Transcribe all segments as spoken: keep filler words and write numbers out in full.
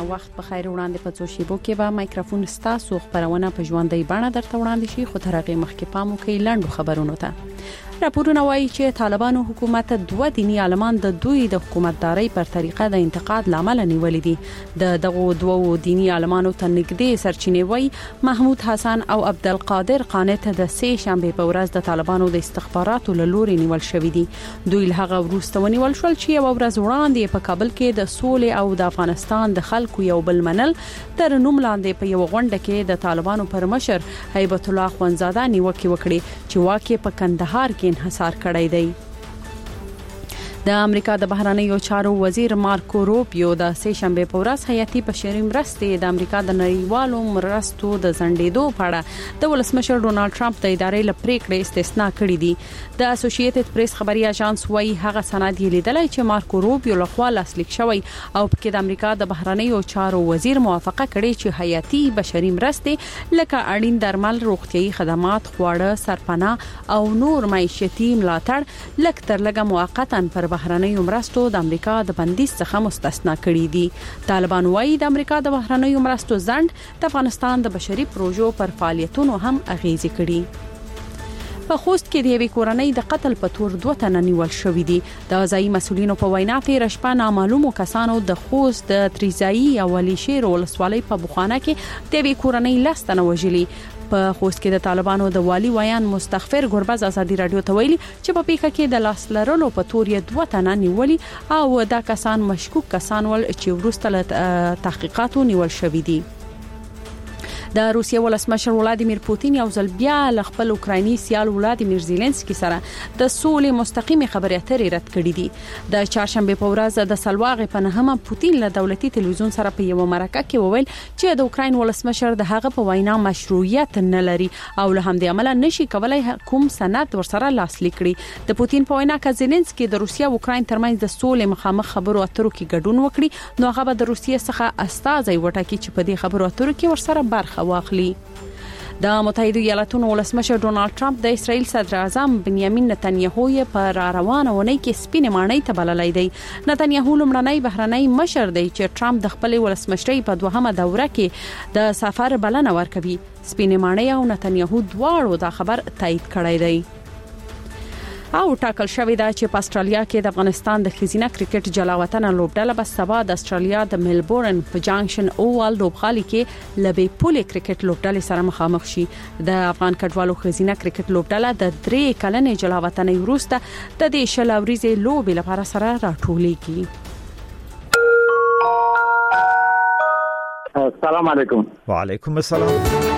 وخت په خیر وړاندې په څو شیبو کې به مایکروفون ستاسو خبرونه په ژوندۍ بڼه درته وړاندې شي، خو تر هغه مخکې پام وکړئ لاندو خبرونو ته. راپورونه وایي چې طالبانو حکومت دوه دینی عالمان د دوی د حکومتداري پر طریقه د انتقاد لامل نیولې دي. د دغه دوه دینی عالمانو ته نږدې سرچینې وایي محمود حسن او عبدالقادر قانت د سه شنبه په ورځ د طالبانو د استخباراتو له لوري نیول شوې دي. دوی له هغه وروسته ونیول شول چې یو ورځ وړاندې په کابل کې د سولې او د افغانستان د خلکو یو بل منل تر نوم لاندې په یو غونډه کې د طالبانو پر مشر هیبت الله اخوندزاده نیوکه وکړي چې واقع په کندهار کې انحصار کړی دی. د امریکا د بهرنیو چارو وزیر مارکو روبیو د سه شنبه په ورځ حیاتي بشري مرستې د امریکا د نړیوالو مرستو د ځنډېدو په اړه د ولسمشر ډونالد ټرمپ د ادارې له پریکړې استثنا کړې دي. د اسوسییټډ پریس خبري اژانس وايي هغه سند یې لیدلای چې مارکو روبیو له خوا لاسلیک شوی او پکې د امریکا د بهرنیو چارو وزیر موافقه کړې چې حیاتي بشري مرستې لکه اړین درمل، روغتيایي خدمات، خواړه، سرپناه او نور معیشتي ملاتړ لکه تر لږه موقتا پر بهرنیو مرستو د امریکا د بندیز څخه مستثنا کړي دي. طالبان وايي د امریکا د بهرنیو مرستو ځنډ د افغانستان د بشري پروژو پر فعالیتونو هم اغیزه کړي. په خوست کې د یوې کورنۍ د قتل په تور دوه تنه نیول شوې دي. د ځایي مسولینو په وینا تیر شپه نامعلومو کسانو د خوست د تریزایي او علي شیر ولسوالۍ په بخانه کې د یوې کورنۍ لس تنه وژلي. په خوست کې د طالبانو د والی ویان مستغفر ګربز ازادي رادیو ته ویلي چې په پیښه کې د لاس لرلو په تور یې دوه تنه نیولي او دا کسان مشکوک کسان ول چې وروسته له تحقیقاتو نیول شوي دي. د روسیې ولسمشر ولادیمیر پوتین یو ځل بیا له خپل اوکرایني سیال ولادیمیر زيلنسکي سره د سولې مستقیمه خبرې اترې رد کړې دي. د چهارشنبه په ورځ د سلواغې په نهمه پوتین له دولتي تلویزیون سره په یو مرکه کې وویل چې د اوکراین ولسمشر د هغه په وینا مشروعیت نه لري او له همدې عمله نشي کولای کوم سند ورسره لاسلیک کړي. د پوتین په وینا چې زيلنسکي د روسیا او اوکراین ترمنځ د سولې مخامخ خبرو اترو کې ګډون وکړي نو هغه به د روسیې څخه استازي وټاکي چې په دې خبرو اترو کې ورسره برخه واخلي. د متحده ایالاتونو ولسمشر ډونالد ټرمپ د اسرائیل صدر اعظم بنیامین نتنیاهو یې په روانه ونې کې سپینې ماڼۍ ته بللای دی. نتنیاهو لمړنی بهرنی مشر دی چې ټرمپ د خپل ولسمشرۍ په دوهمه دوره کې د سفر بلنه ورکوي. سپینې ماڼۍ او نتنیاهو دواړو دا خبر تایید کړی دی. او ټاکل شوې ده چې په استرالیا کې د افغانستان د ښځینه کرکټ جلاوطن لوبډله به سبا د استرالیا د ملبورن په جانکشن اووال لوبغالي کې لبي پولي کرکټ لوبډلې سره مخامخ شي. د افغان کډوالو ښځینه کرکټ لوبډله د درې کلنې جلاوطن وروسته د دې شل اوريزې لوبې لپاره سره راټولېږي. السلام علیکم. وعلیکم السلام.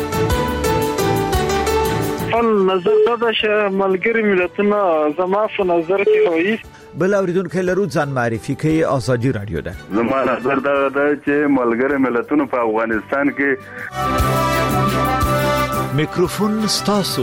خپل نظر دا چې ملګری ملتونه زما په نظر کې وایي بل اوریدونکو لرو ځان معرفي کوي. ازادي رادیو ده. زما نظر دا ده چې ملګری ملتونه په افغانستان کې میکروفون ستاسو.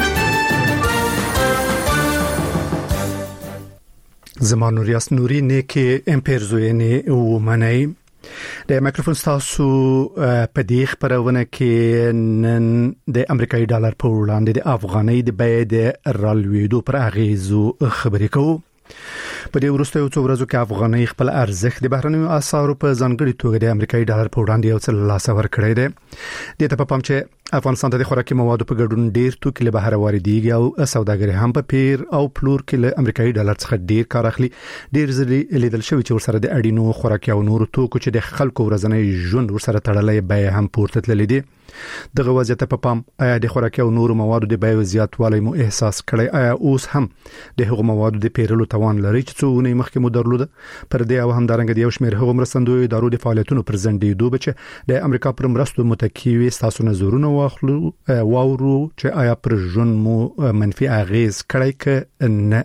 زما نوریاس نوري نه کې امپرزوینه او منای د میکروفون تاسو په دې خبرونه کې نن د امریکایي ډالر په وړاندې د افغانۍ د بیې د رالوېدو پر اغیزو خبرې کوو. په دې وروسته یو څو ورځې کې افغانۍ خپل ارزښت د بهرنیو اسعارو په ځانګړي توګه د امریکایي ډالر په وړاندې یو څه لاس ور کړی دی. د ته په پام چې افغانستان ته د خوراکي موادو په ګډون ډیر توکي له بهر واردېږي او سوداګري هم په پیر او پلور کې له امریکایي ډالر څخه ډیر کار اخلي. ډیر ځلې لیدل شوی چې ورسره د اړینو خوراکي او نورو توکو چې د خلکو ورځنی ژوند ورسره تړلې بیه هم پورته تللې دي. دغه وضعیت په پام آیا د خوراکي او نورو موادو د بیې زیاتوالی مو احساس کړی؟ آیا اوس هم د هغو موادو د پیرلو توان لري چې څونه مخکې مو درلوده؟ پر دې او هم دارنګ د یو شمېر هغو مرستندوی ادارو د فعالیتونو پر ځنډېدو بچ د امریکا پر مرستو متکیوي تاسو نظرونه واخلو واورو چې آیا پر ژوند مو منفي اغیز کړی که نه.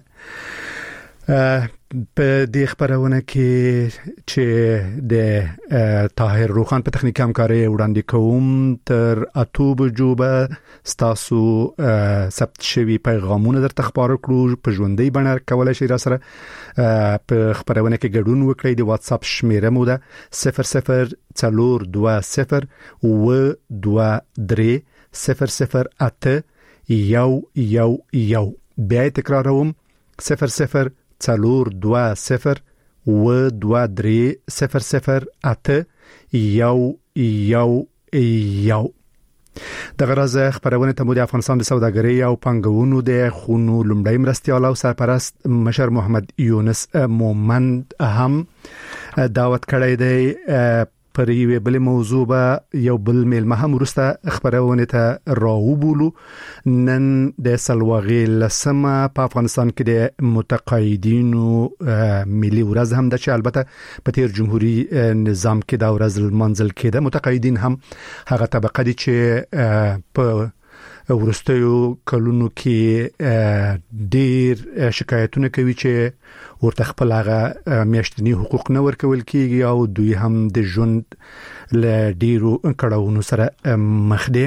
په دې خبرونه کې چې د طاهر روخان په تخنیک همکاري وړاندې کوم تر اته بجو به تاسو ثبت شوی پیغامونه درته خبرو کړو په ژوندۍ بڼه کولای شئ را سره په خبرونه کې ګډون وکړئ. د واتس اپ شمیره مو ده صفر صفر څلور دوه صفر و دوه درې صفر صفر اته یو یو یو. بیا تکراروم صفر صفر څلور دوه صفر و دوه درې صفر صفر اته یو یو یو د غرض خبرونه ته د افغانستان د سوداګرۍ او پنګونو د خونو لومړی مرستيال او سرپرست مشر محمد یونس مومند هم دعوت کړی دی پر یوه بل موضوع به یو بل ملمه هم ورسته خبرونه ته راوبولو. نن د سلواغې لسمه په افغانستان کې د متقاعدینو ملي ورځ هم د چې البته په تیر جمهوریت نظام کې دا ورځ منځل کېده. متقاعدین هم هغه طبقه دي چې په ورستیو کلونو کې ډیر شکایتونه کوي چې ورته خپل هغه میاشتنی حقوق نه ورکول کیږي او دوی هم د ژوند له ډیرو کړهونو سره مخ دي.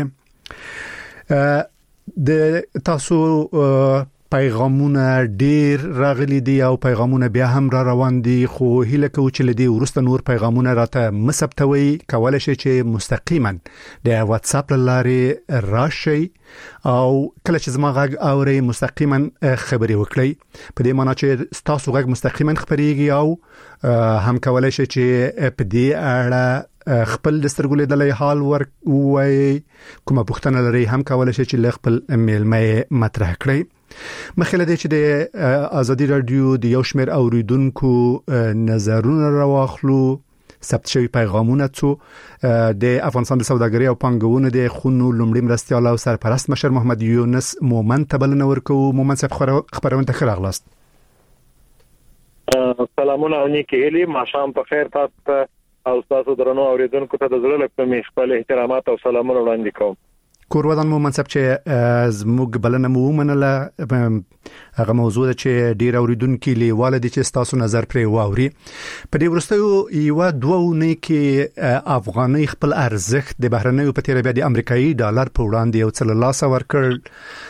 د تاسو پیغامونه ډیر راغلي دي او پیغامونه بیا هم را روان دي، خو هیله کوم چې لدی ورسته نور پیغامونه راته مسبتوي کولای شي چې مستقیما د واتس اپ لارې راشي او کله چې زما غږ اوري مستقیما خبري وکړي. په دې معنی چې تاسو غږ مستقیما خبريږي او هم کولای شي چې په دې اړه خپل د سترګو لیدلې حال ور وای کومه پوښتنه لري هم کولای شي چې خپل میلمه مطرح کړئ. مخکې لدی چې د ازادي رادیو د یو شمېر اوریدونکو نظرونه راوخلو ثبت شوی پیغامونه څو د افغانستان د سوداګرۍ او پنګونو د خونو لومړي مرستيال او سرپرست مشر محمد یونس مومند تبلنه ورکو. مومند صاحب خبرونه ته راغلاست. سلامونه او نیکی هیلی، ماښام په خیر تاسو او تاسو درنو اوریدونکو ته د زړه له کومې خپل احترامات او سلامونه وړاندې کوم. کورودان مومند صاحب چې زموږ بلنه مو ومنله، هغه موضوع ده چې ډیر اوریدونکو لیواله دي چې تاسو نظر پرې واوري. په دې ورستیو یو دوه نه کې افغاني خپل ارزښت د بهرنیو په تیر بیا د امریکایي ډالر په وړاندې یو څل لاس ورکړ.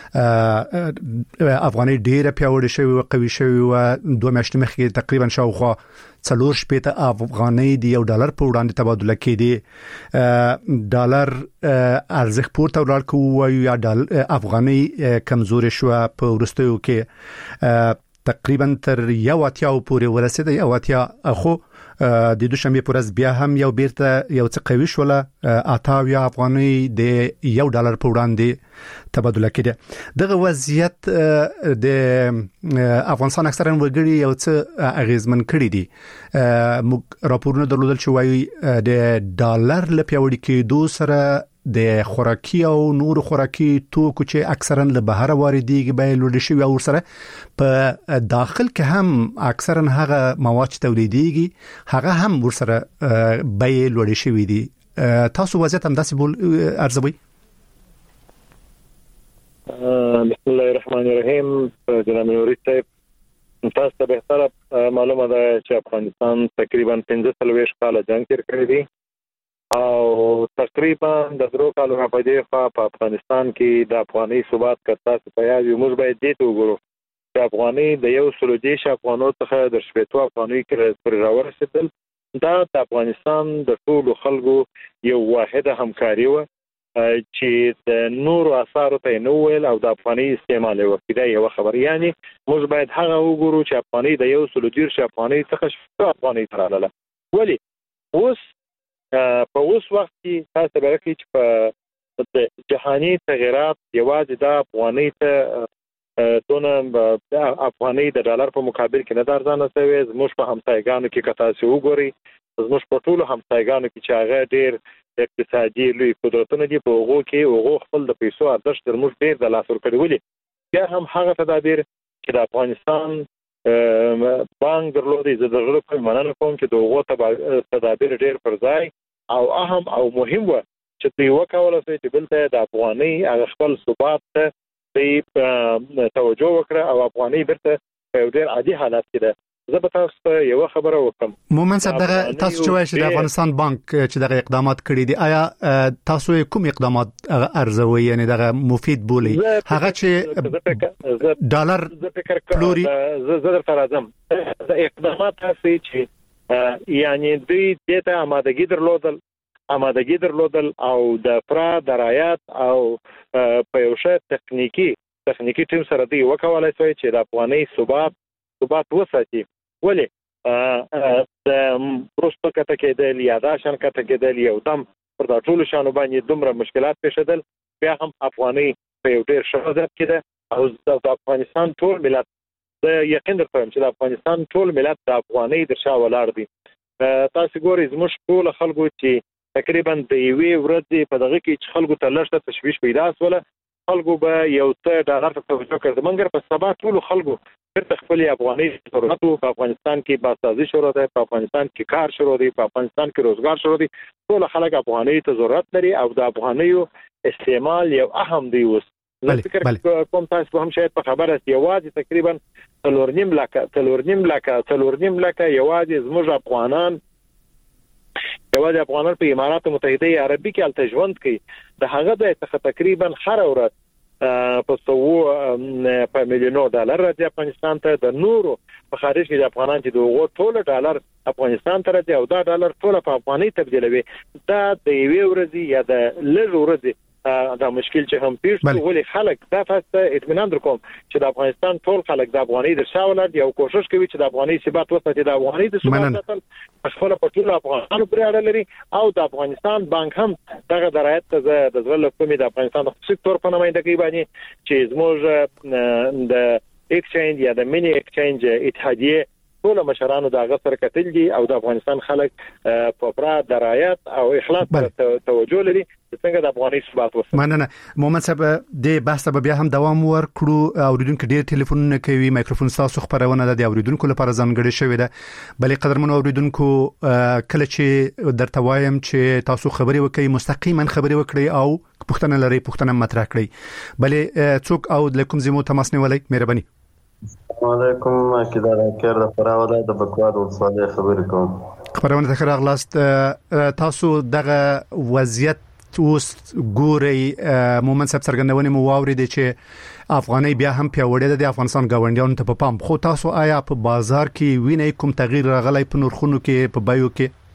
افغاني ډیره پیاوړې شوی او قوي شوی او دوه میاشتې مخکې تقریبا شاوخوا څلور شپېته افغاني دی یو ډالر په وړاندې تبادله کېدی. ډالر ارزښت پورته ورال کوو یا ډالر افغاني کمزوري شو په ورستیو کې تقریبا تر یو اتیا پورې ورسېده. یو اتیا خو د دوشنبه پر ورځ بیا هم یو بیرته یو څه قوي شوله اتاویا افغاني د یو ډالر په وړاندې تبادله کېده. دغه وضعیت د افغانستان اکثرا وګړي یو څه اغیزمن کړی دي. موږ راپورونه درلودل چې وایي د ډالر له پیاوړي کېدو سره د خوراکي او نور خوراکي توکو چې اکثرا له بهر واردېږي به لوړ شي او سره په داخل کې هم اکثرا هغه مواد تولیدېږي هغه هم ورسره به لوړ شي دي. تاسو وضعیت هم داسې بول ارزوي؟ بسم الله الرحمن الرحیم. جناب نوري صاحب تاسو ته به معلومه ده چې افغانستان تقریبا پنځه څلوېښت کاله جنگ تیر کړی دی او تقریبا د درو کالو په دې خوا په افغانستان کې د افغاني ثبات کړه په یاد یو موږ باید دې ته وګورو چې افغاني د یو سلو دیش افغانو څخه د شپېتو افغاني کې پر راورسېدل. دا د افغانستان د ټولو خلکو یو واحده همکاري و چې د نورو اثارو ته نه ویل او د افغاني استعمال وکړي یو خبر. یعنی موږ باید هغه وګورو چې افغاني د یو سلو دیش افغاني څخه شپږ افغاني تراله. ولی اوس په اوس وخت کې تاسو به راکړئ چې په جهاني تغیرات یوازې د افغاني ته دونه د افغاني د ډالر په مقابل کې نه درځنه شوی. زموږ په همسایګانو کې که تاسو وګورئ زموږ په ټولو همسایګانو کې چې هغه ډېر اقتصادي لوی قدرتونه دي په هغو کې هغو خپل د پیسو ارزښت تر موږ ډېر د لاس ورکړی. ولې بیا هم هغه تدابیر چې د افغانستان بانک درلودي زه د غړو په مننه کوم چې دغه تدابیر ډېر پر ځای او اهم او مهم و چې دوی وکولای شي چې بلته د افغاني هغه خپل ثبات ته توجه وکړه او افغاني برته په ډېر عادي حالت کې ده. زه به تاسو ته یو خبره وکم. مومن صاحب دغه تاسو چې وایي چې د افغانستان بانک چې دغه اقدامات کړي دي آیا تاسو کوم اقدامات ارزوي یعنی دغه مفید بولي هغه چې ډالر پلوري؟ زه زه درته راځم. د اقدامات تاسو چې یعنی دوی دته آمادګي درلودل آمادګي درلودل او د فرا درایات او په یو شی تخنیکی تخنیکی ټیم سره دی وکولای شي چې د افغاني ثبات ثبات وساتي. ولی د پروستو کته کېدل یا دا شان کته کېدل یو دم پر دا ټول شانو باندې دومره مشکلات پیښېدل بیا هم افغاني په یو ډېر ښه وضعیت کې ده او د افغانستان ټول ملت د یقین درته وایم چې د افغانستان ټول ملت د افغاني د شا ولاړ دي. تاسو ګورئ زموږ ټول خلکو چې تقریبا د یوې ورځې په دغه کې چې خلکو ته لږ تشویش پیدا شوله خلکو به یو څه ډالر ته توجه کړه مګر په سبا ټول خلکو بیرته خپل افغاني ضرورت په افغانستان کې باسازي شروع ده په افغانستان کې کار شروع دي په افغانستان کې روزګار شروع دي ټول خلک افغاني ته ضرورت لري او د افغانیو استعمال یو اهم دی اوس. زه فکر کوم تاسو هم شاید په خبره یې یوازې تقریبا څلور نیم لکه څلور نیم لکه څلور نیم لکه یوازې زموږ افغانان یوازې افغانان په امارات متحده عربي کې الته ژوند کوي د هغه د تقریبا هر ورځ په څو په میلیونو ډالر راځي افغانستان ته د نورو په خارج کې د افغانان چې دغه ټول ډالر افغانستان ته راځي او دا ډالر ټول په افغاني تبدیلوي دا د یوې ورځې یا د لږ ورځې دا مشکل چې هم پیښ شو ولې خلک دا فاسته اطمینان درکوم چې د افغانستان ټول خلک د افغاني د شاولر یو کوشش کوي چې د افغاني ثبات وساتي د افغاني د ثبات ساتل خپل په ټول افغانانو پرې اړه لري او د افغانستان بانک هم دغه درایت ته د ځل کومې د افغانستان د سکتور په نمائندګۍ باندې چې زموږ د ایکسچینج یا د مینی ایکسچینج اتحادیه ټول مشرانو د هغه سره کتل دي او د افغانستان خلک په پرا درایت او اخلاص توجه لري څنګه د افغاني ثبات وساتي. مننه محمد صاحب د بحث به بیا هم دوام ورکړو اوریدونکو ډیر ټلیفونونه کوي مایکروفون تاسو خبرونه د اوریدونکو لپاره ځانګړي شوی ده بلې قدرمن اوریدونکو کله چې درته وایم چې تاسو خبري وکړئ مستقیما خبري وکړئ او پوښتنه لري پوښتنه مطرح کړئ بلې څوک او لکم زمو تماس نیولای مهرباني. علیکم کدا کېر د فراوله د بکواد ولسوالۍ خبرې کوم. خبرونه ته راغلاست تاسو دغه وضعیت اوس ګوري مومن صاحب څرګندونه مو واورید چې افغاني بیا هم پیوړې ده د افغانستان گاونډیانو ته په پام خو تاسو آیا په بازار کې وینئ کوم تغییر راغلی په نرخونو کې په بایو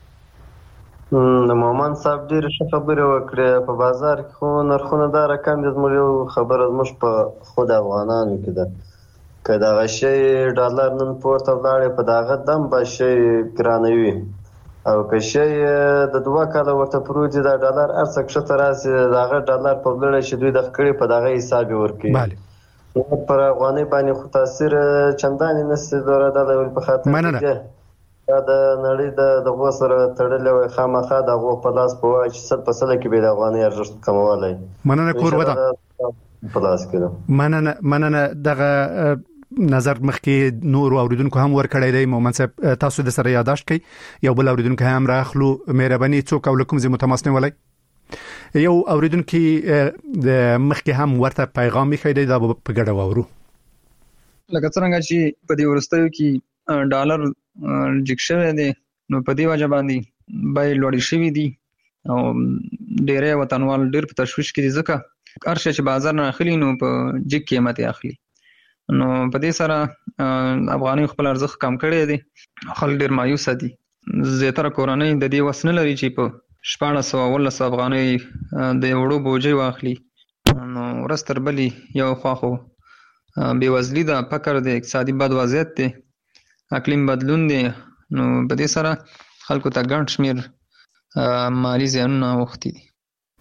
کې؟ د مومن صاحب ډیر ښه خبره وکړه په بازار کې خو نرخونه دا رقم د زموږ خبره زموږ په خود افغانانو کې ده کدا غشي ډالر نن پورته ولاړ په داغه دم بشي ګرانوي او که شي د دوه کاله ورته پروت دا ډالر ارڅ کښته راځي داغه ډالر په بلل شي دوی د خکړې په داغه حساب ورکړي بله پر افغاني باندې خو تاثیر چندانې نشي دوره د په خاطر مننه دا د نړۍ د دغه سره تړلې خامخا دغه په لاس په وای چې څه په سله کې به د افغاني ارزښت کمولای. مننه کور ودا په لاس کې مننه مننه دغه نظر مخکې نور اوریدونکو هم ورکړی دی مومن صاحب تاسو د سره یاداشت کړئ یو بل اوریدونکو هم راخلو مهرباني څوک او لکم زمو تماس نیولای یو اوریدونکو د مخکې هم ورته پیغام یې دی دا په ګډه وورو لکه څنګه چې په دې ورستیو کې ډالر جکشن دی نو په دې وجه باندې بای لوړ شوی دی او ډېرې وطنوال ډېر په تشویش کې دي ځکه هر شي چې بازار نه اخلي نو په جګ قیمت اخلي نو په دې سره افغاني خپل ارزښت کم کړی دی خلک ډېر مایوس دي زیاتره کورنۍ د دې وس نه لري چې په شپاړس سوه اوولس افغانۍ د وړو بوجۍ واخلي نو ورځ تر بلې یو خوا خو بېوزلي ده فقر دی اقتصادي بد وضعیت دی اقلیم بدلون دی نو په دې سره خلکو ته ګڼ شمېر مالي زیانونه اوښتي دي.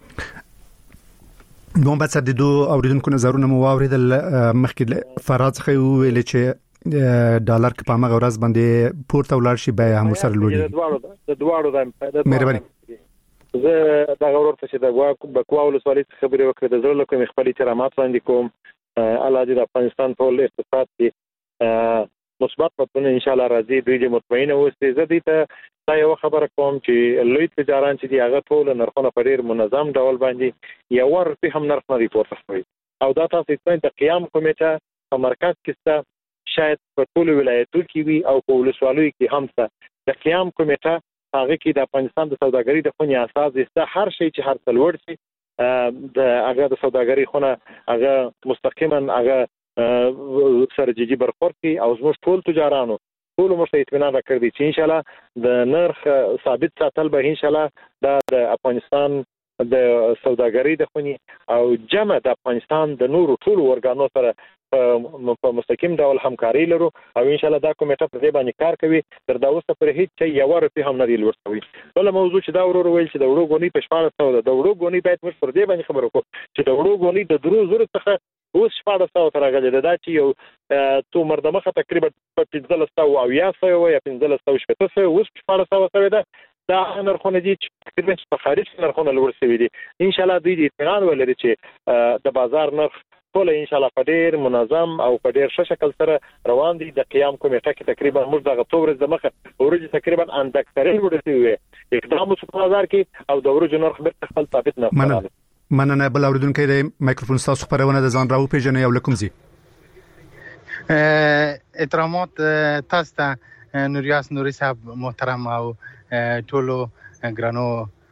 محمد صاحب د دوه اوریدونکو نظرونه مو واوریدل مخکې فراز خو ویل چې ډالر په هغه ورځ باندې پورته ولاړ شي به هم سره لوړي د دواړو د دواړو د مهرباني زه دا غوړ ته چې د بکواول سوالي خبرې وکړې د زړه کوم خپل احترامات وړاندې کوم الله دې د افغانستان ټول اقتصاد کې مثبت بدلون ان شاء الله راځي دوی دې مطمئنه اوسئ زه دې ته دا یو خبره کوم چې لوی تجاران چې دی هغه ټول نرخونه په ډیر منظم ډول باندې یو ورته هم نرخ نه ریپورت کوي او دا تاسو ته د قیام کمیټه په مرکز کې شاید په ټول ولایتونو کې وي او په ولسوالیو کې هم څه د قیام کمیټه هغه کې د افغانستان د سوداګرۍ د خونې اساس است هر شی چې هر څلور شي د هغه د سوداګرۍ خونه هغه مستقیما هغه سره جدي برخورد کوي او زموږ ټول تجارانو ټول مشته اطمینان راکړي چې ان شاء الله د نرخ ثابت ساتل به ان شاء الله د افغانستان د سوداګرۍ د خوني او جمع د افغانستان د نورو ټولو ورګانو سره په مستقیم ډول همکاري لرو او ان شاء الله دا کمیټه په دې باندې کار کوي تر دا اوسه پر هیڅ یو ورته هم نه دی لورتوي. بل موضوع چې دا ورور ویل چې د وړو غونی په شپږ سو د وړو غونی باید موږ پر دې باندې خبرو کوو چې د وړو غونی د درو زره څخه اوس شپږ سو تر هغه دا چې یو تو مردمخه تقریبا په پنځه سو او یا سو یا پنځه سو شپږ سو اوس شپږ سو سره ده دا نرخونه دي چې تقریبا په خارج نرخونه لوړ شوي دي. ان شاء الله دوی د اطمینان ولري چې د بازار نرخ ټول ان شاء الله په ډیر منظم او په ډیر ښه شکل سره روان دي. د قیام کمیټه کې تقریبا موږ دغه څو ورځې مخه ورځ تقریبا اندکترین ورسېږي اقدام وسو په بازار کې او د ورځې نرخ به خپل ثابت نه کړل. مننه. بل اوریدونکو د مایکروفون تاسو خبرونه د ځان راو پیژنې او لکم زی احترامات تاسو ته نوریاس نوري صاحب محترم او ټولو ګرانو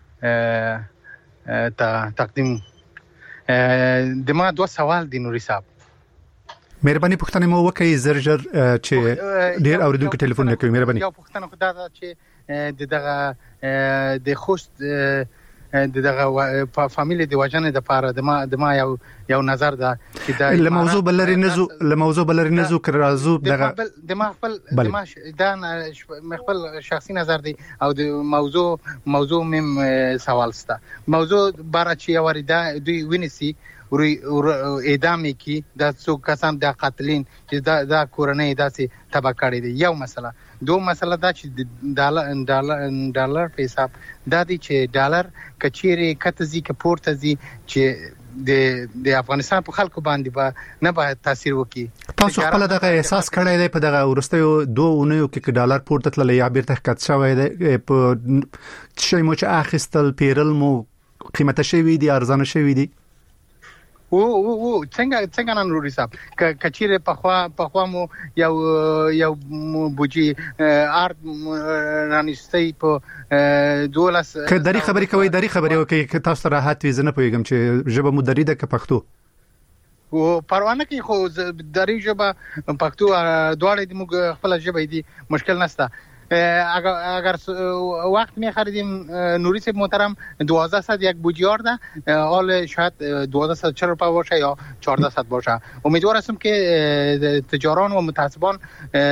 ته تقدیم د ما دوه سوال دي نوري صاحب. مهرباني پوښتنه مو وکړئ زرجر چې ډیر اوریدونکو ټلیفون نه کوي. مهرباني یو پوښتنه خدای دا چې دغه د خوست دغه فامیلی د وجنه د پاره د ما د ما یو یو نظر ده چې دا له موضوع بلری نزو له موضوع بلری نزو کرازو دغه د ما خپل د ما دا خپل شخصي نظر دی او د موضوع موضوع مم سوال ستا موضوع بار چې وردا دوی ونسی وري اعدام کی د څو کسان د قاتلین چې دا د کورنۍ داسې تبا کړی دی. یو مسله دو مسله دا چې ډالر ډالر ډالر په حساب دا دی چې ډالر کچيري کتزي کپورت زي چې د د افغانستان په خلکو باندې به نه به تاثیر وکړي. تاسو خپل دغه احساس کړی دی په دغه ورستیو دوه اونیو کې ډالر پورته تللی یا بیرته کټ شوی دی په شي مو چې اخیستل پیرل مو قیمته شوی دی ارزانه شوی دی او او او څنګه څنګه نن نوري صاحب ک کچيره په خوا په خوا مو یو یو بوجي ارت رانیستي په دولس ک دری خبري کوي دری خبري کوي ک تاسو راحت وي زنه پويګم چې جبه مو دری د ک پښتو او پروانه کې خو دری جبه پښتو دواړه د موږ خپل جبه دي مشکل نشته. اگر اگر وقت می خریدیم نوری صاحب محترم دوازده صد یک بودجار ده حال شاید دوازده صد چهل روپیه باشه یا چهارده صد باشه. امیدوار هستم که تجاران و متعصبان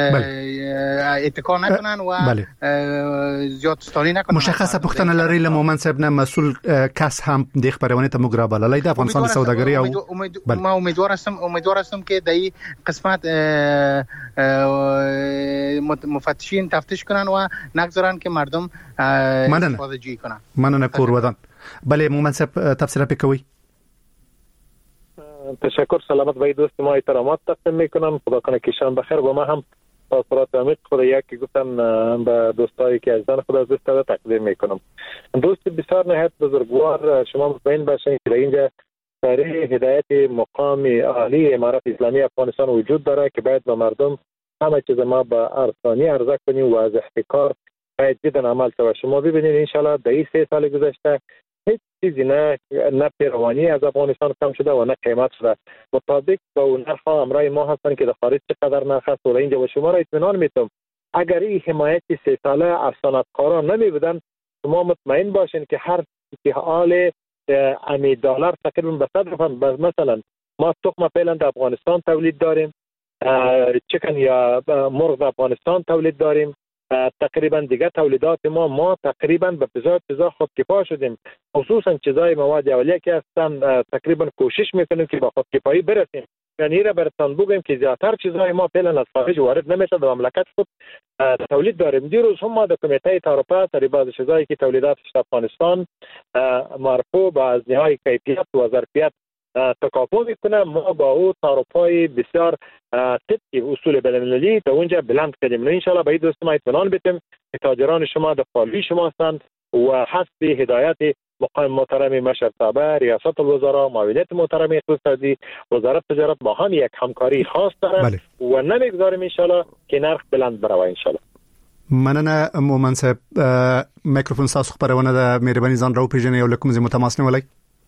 اتکا نکنن و زیاد ستانی نکنن. مشخصه پختن لري له مومن صاحب نه مسئول کس هم د خبرونه ته مګرا بللای د افغانستان سوداګری او ما امیدوار هستم امیدوار هستم که د قسمت مفتشین تفتیش کنن و نگذارن که مردم استفاده جویی کنن. مننه پور ودان. بله مومن صاحب تفسیر بکوي. تشکر. سلامت باشید دوست ما احترامات تقدیم میکنم. خدا کنه که شام بخیر. و ما هم تاثیرات عمیق خدا یکی گفتم به دوستایی که از دن خدا دوست داره تقدیم میکنم. دوست بسیار نهایت بزرگوار شما مطمئن باشین که اینجا سریع هدایت مقام عالی امارت اسلامی افغانستان وجود داره که باید به مردم همه چیز ما با ارزانی عرضه کنیم و از احتکار باید جدا عمل شود. شما ببینید انشالله در این سه سال گذشته هیچ چیزی نه نه پیروانی از افغانستان کم شده و نه قیمت شده. مطابق با اون نرخ امرای ما هستن که در خارج چقدر نرخ است و اینجا و شما را اطمینان میتونم اگر این حمایت سه ساله از صنعتکاران نمی بودن شما مطمئن باشین که هر که حال امی دلار تقریبا به صد رقم. مثلا ما تخم فعلا در افغانستان تولید داریم، چکن یا مرغ در افغانستان تولید داریم، تقریبا دیگه تولیدات ما ما تقریبا به بسیار چیزا خودکفا شدیم، خصوصا چیزای مواد اولیه که هستن تقریبا کوشش میکنیم که با خودکفایی برسیم. یعنی را براتون بگم که زیاتر چیزای ما فعلا از خارج وارد نمیشه، در مملکت خود تولید داریم. دیروز هم ما در کمیته تاروپا سری بعض چیزایی که تولیدات افغانستان مرفوع با از نهای کیفیت و ظرفیت تکافو میکنه، ما با او تاروپای بسیار طبق اصول بین‌المللی تا اونجا بلند کردیم. ان شاء الله به دوست ما اطمینان بدیم که تاجران شما در پالی شما هستند و حسب هدایت مقام محترم مشر صاحب، ریاست الوزراء، معاونیت محترم اقتصادی، وزارت تجارت با هم یک همکاری خاص دارند و نمیگذاریم ان شاء الله که نرخ بلند بروه ان شاء الله. مننه مومن صاحب. میکروفون تاسو خبرونه د مهرباني ځان راو پیژنې او لکم زموږ تماس نیولای.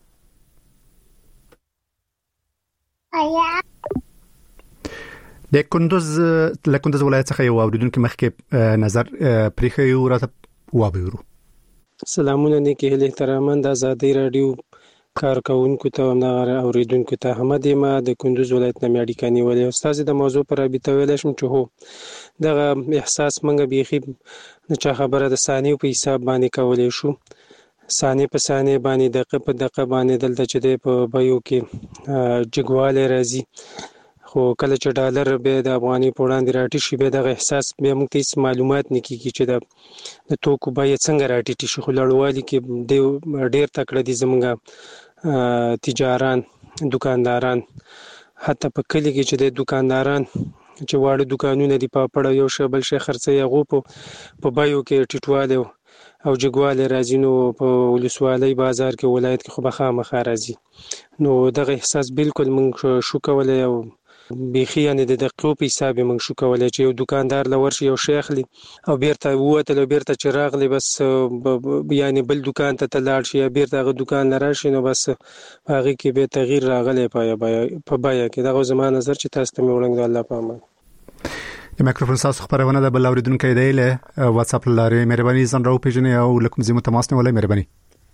د کندوز له کندوز ولایت څخه یو اوریدونکو مخکې نظر پریخي او راته وابورو. سلامونه نیکی هیله احترامند ازادي رادیو کارکونکو ته او نه اوریدونکو ته حمد ما د کندوز ولایت نه اړیکه نیولې استاد د موضوع پر رابطه ویل شم چې هو دغه احساس منګه بيخي چې خبره د ثانیو په حساب باندې کولې شو ثانیه په ثانیه باندې دقیقه په دقیقه باندې دلته چې په بایو کې جګواله راځي خو کله چې ډالر به د افغاني په وړاندې راټیټ شي به د احساس به موږ ته معلومات نکېږي چې د د توکو بیه څنګه راټیټ شي خو لړوالي کې ډېر تکړه دي زموږ تجاران دکانداران حتی په کلی کې چې د دکانداران چې واړه دکانونه دي په پړه یو شی بل شی خرڅي هغه په په بایو کې ټیټواله او جګواله راځي نو په ولسوالۍ بازار کې ولایت کې خو به خامخا راځي نو دغه احساس بالکل موږ شو کولای او بيخي یعنی د دقیقو په حساب موږ شو کولای چې یو دکاندار لور شي یو شیخ لي او بیرته وته لو بیرته چراغ لي بس یعنی بل دکان ته تلاړ شي بیرته هغه دکان لرا شي نو بس هغه کې به تغییر راغلی پای په بیا کې دغه زمانه نظر چې تاسو ته وړاندې الله پامه د میکروفون تاسو خبرونه د بل اوریدونکو دی له واتس اپ لارې مهرباني زن راو پیژنې او لکم زمو تماس نه ولې مهرباني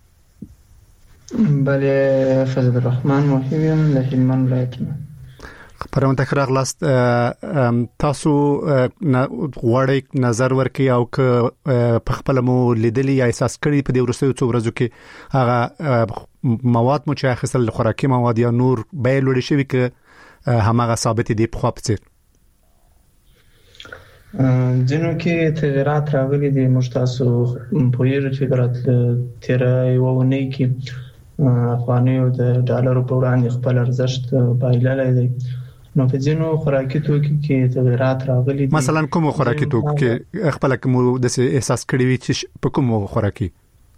بله فضل الرحمن محیویم له هلمند ولایت خبرونه تکرار لاست تاسو غواړئ نظر ورکړئ او ک په خپل مو لیدلی یا احساس کړی په دې ورسته څو ورځو کې هغه مواد مو چې اخیستل خوراکي مواد یا نور به لوړ شي ک همغه ثابت دي په خو په ځینو کې تغیرات راغلي دي مشتاسو په یوه چې درات تیر یو ونی کې افغاني او د ډالر په وړاندې خپل ارزښت بایللای دی نو په ځینو خوراکي توکو کې تغیرات راغلي دي مثلا کوم خوراکي توکو کې خپل کوم د احساس کړی وي چې په کوم خوراکي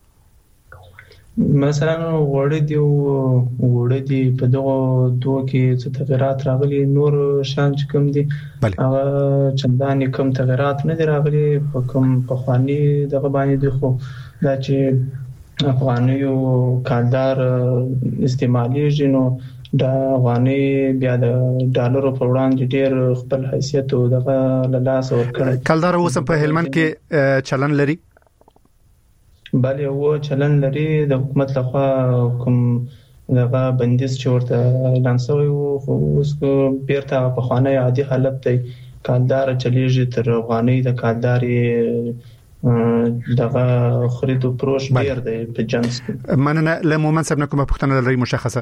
مثلا وړه دی وړه دی په دغه دوه کې څه تغیرات راغلي نور شان چې کوم دي هغه چندانې کوم تغیرات نه دي راغلي په کوم په خواني دغه باندې دی خو دا چې افغانیو کاندار استعمالي جنو دا افغاني بیا د ډالرو په وړاندې ډېر خپل حیثیت او دغه لاس ورکړي کاندار اوس په هلمند کې چلن لري بله هو چلن لري د حکومت لخوا کوم دغه بندیز چې ورته اعلان شوی وو خو اوس کو بیرته په خانه عادي حالت دی کاندار چلیږي تر افغاني د کانداري دغه خرید او پروش ډیر دی په جنس مننه له مومن صاحب نه کومه پوښتنه لري مشخصه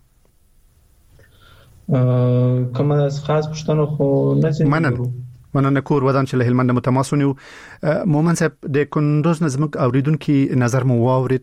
کومه خاص پوښتنه خو نه مننه مننه کور ودان چې له هلمند متماسونی مومن صاحب د کندوز نظم اوریدونکو نظر مو واورید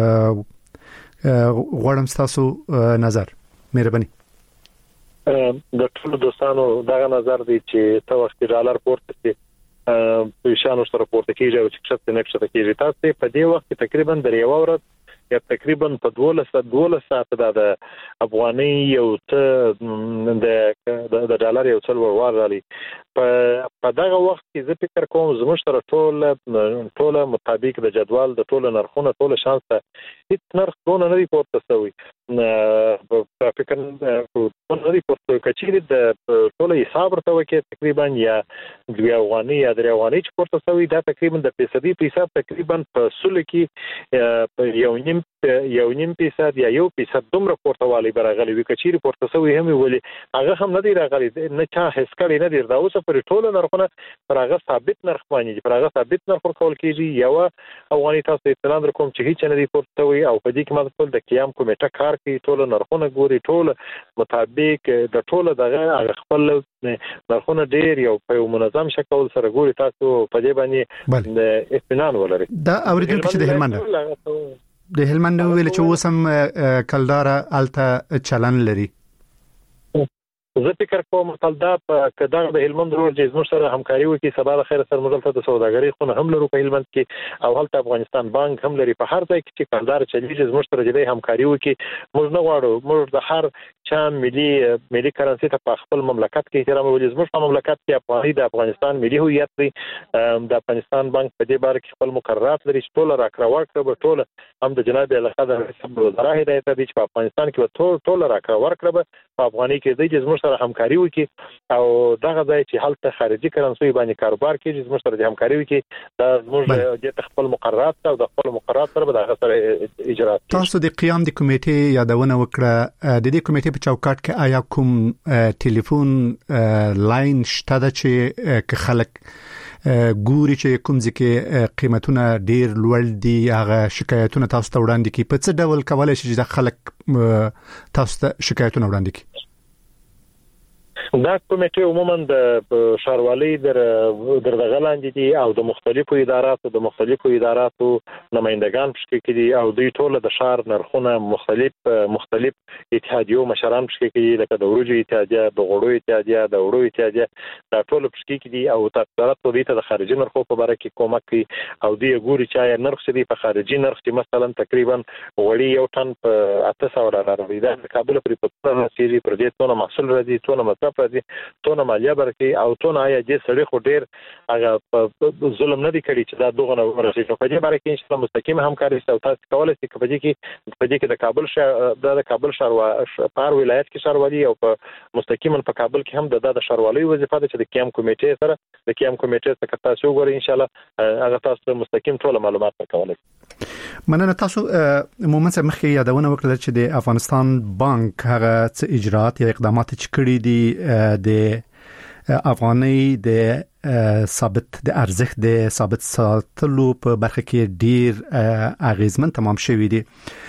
غواړم تاسو نظر مهرباني د ټول دوستانو دغه نظر دی چې ته وخت ډالر پورته شي په شانو سره پورته کیږي او چې څه نه څه کیږي تاسو په دې وخت تقریبا درې ورځې یا تقریبا په دوه ساعت د افغاني یو ته د د ډالر یو څل ورغالي په په دغه وخت کې زه فکر کوم زموږ سره ټول ټول مطابق د جدول د ټول نرخونه ټول شانس هیڅ نرخ دونه نه دی پورته شوی په فکر نه دی پورته کچې د ټول حساب ورته وکړي تقریبا یا د افغاني یا د افغاني چې پورته شوی دا تقریبا د فیصدي په حساب تقریبا په سل کې یو نیم یو نیم فیصد یا یو فیصد دومره پورته والی برغلي وی کچې پورته شوی هم ویلي هغه هم نه دی راغلي نه چا هیڅ کړي نه دی دا اوس پر ټول نرخونه پر هغه ثابت نرخ باندې پر هغه ثابت نرخ ورکول کیږي یو افغاني تاسو اطلاع درکوم چې هیڅ نه دی پورته وي او په دې کې ماده ټول د قیام کمیټه کار کوي ټول نرخونه ګوري ټول مطابق د ټول دغه خپل نرخونه ډیر یو په منظم شکل سره ګوري تاسو په دې باندې اطمینان ولرئ دا اوریدونکو چې د هلمند د هلمند ویل چې وسم کلدار الته چلن لري زه فکر کوم تلدا په کډه د هلمند روډ چې زموږ سره همکاري وکړي سبا د خیر سره مدلته د سوداګرۍ خونه هم لرو په هلمند کې او هلته افغانستان بانک هم لري په هر ځای کې چې کاندار چلیږي زموږ سره د همکاري وکړي موږ نه غواړو موږ د هر چا ملي ملي کرنسي ته په خپل مملکت کې احترام ولې زموږ په مملکت کې افغاني د افغانستان ملي هویت دی. د افغانستان بانک په دې باره کې خپل مقررات لري چې ټول راکړه ورکړه به ټول هم د جناب علاقه د رئیس وزرا هدایت دی چې په افغانستان کې ټول ټول راکړه ورکړه به په افغاني کې دی چې زموږ سره همکاري وکړي او دغه ځای چې هلته خارجي کرنسي باندې کاروبار کوي زموږ سره د همکاري وکړي دا زموږ د خپل مقررات او د خپل مقررات سره به دغه سره اجرا تاسو د قیام د کمیټې یادونه وکړه د دې کمیټې په چوکاټ کې آیا کوم ټلیفون لاین شته چې ک خلک ګوري چې کوم ځکه قیمتونه ډیر لوړ دي هغه شکایتونه تاسو ته وړاندې کی په څه ډول کولای شي چې خلک تاسو ته شکایتونه وړاندې کی؟ دا کمیټه عموما د ښاروالۍ در در دغلاندې دي او د مختلفو اداراتو د مختلفو اداراتو نمائندگان پکې کړي او دوی ټول د شهر نرخونه مختلف مختلف اتحادیو مشران پکې کړي لکه د ورجو اتحادیه د غوړو اتحادیه د وړو اتحادیه دا ټول پکې کړي او تاسو دوی ته د خارجي نرخو په اړه کې کومک کوي او دوی ګوري چې نرخ دې په خارجي نرخ کې مثلا تقریبا وړي یو ټن په اته سوه ډالر دی د کابل پرې په رسیدي پر دې ټول محصول راځي ټول مصرف راځي تونه مالیه برکې او تونه آیا دې سړي خو ډیر هغه ظلم نه دی کړی چې دا دغه نه ورسېږي په دې باره کې ان شاء الله مستقیم همکاري او تاسو کولای شئ په دې کې په دې کې د کابل شهر د کابل شهر پار ولایت کې شهروالي او په مستقیما په کابل کې هم د د شهروالي وظیفه ده چې د قیام کمیټې سره د قیام کمیټې څخه تاسو وګورئ ان شاء الله هغه تاسو مستقیم ټول معلومات ورکولای. مننه. تاسو عموما څه مخکې یادونه وکړه چې د افغانستان بانک هغه څه اجرات یا اقدامات چې کړي دي د افغاني د ثابت د ارزښت د ثابت ساتلو په برخه کې ډیر اغیزمن تمام شوی دي.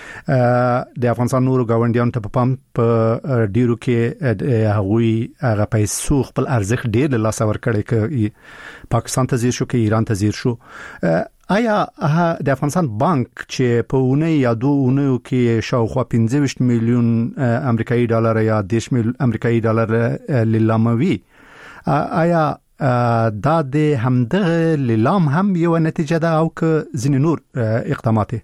د افغانستان نورو گاونډیانو ته په پام په ډیرو کې هغوی هغه پیسو خپل ارزښت ډیر له لاس ورکړي کې پاکستان ته زیر شو کې ایران ته زیر شو. آیا د افغانستان بانک چې په اونۍ یا دوه اونیو کې شاوخوا پنځه ویشت میلیون امریکایي ډالر یا دېرش میلیون امریکایي ډالر لیلاموي آیا دا د همدغه لیلام هم یو نتیجه ده او که ځینې نور اقدامات؟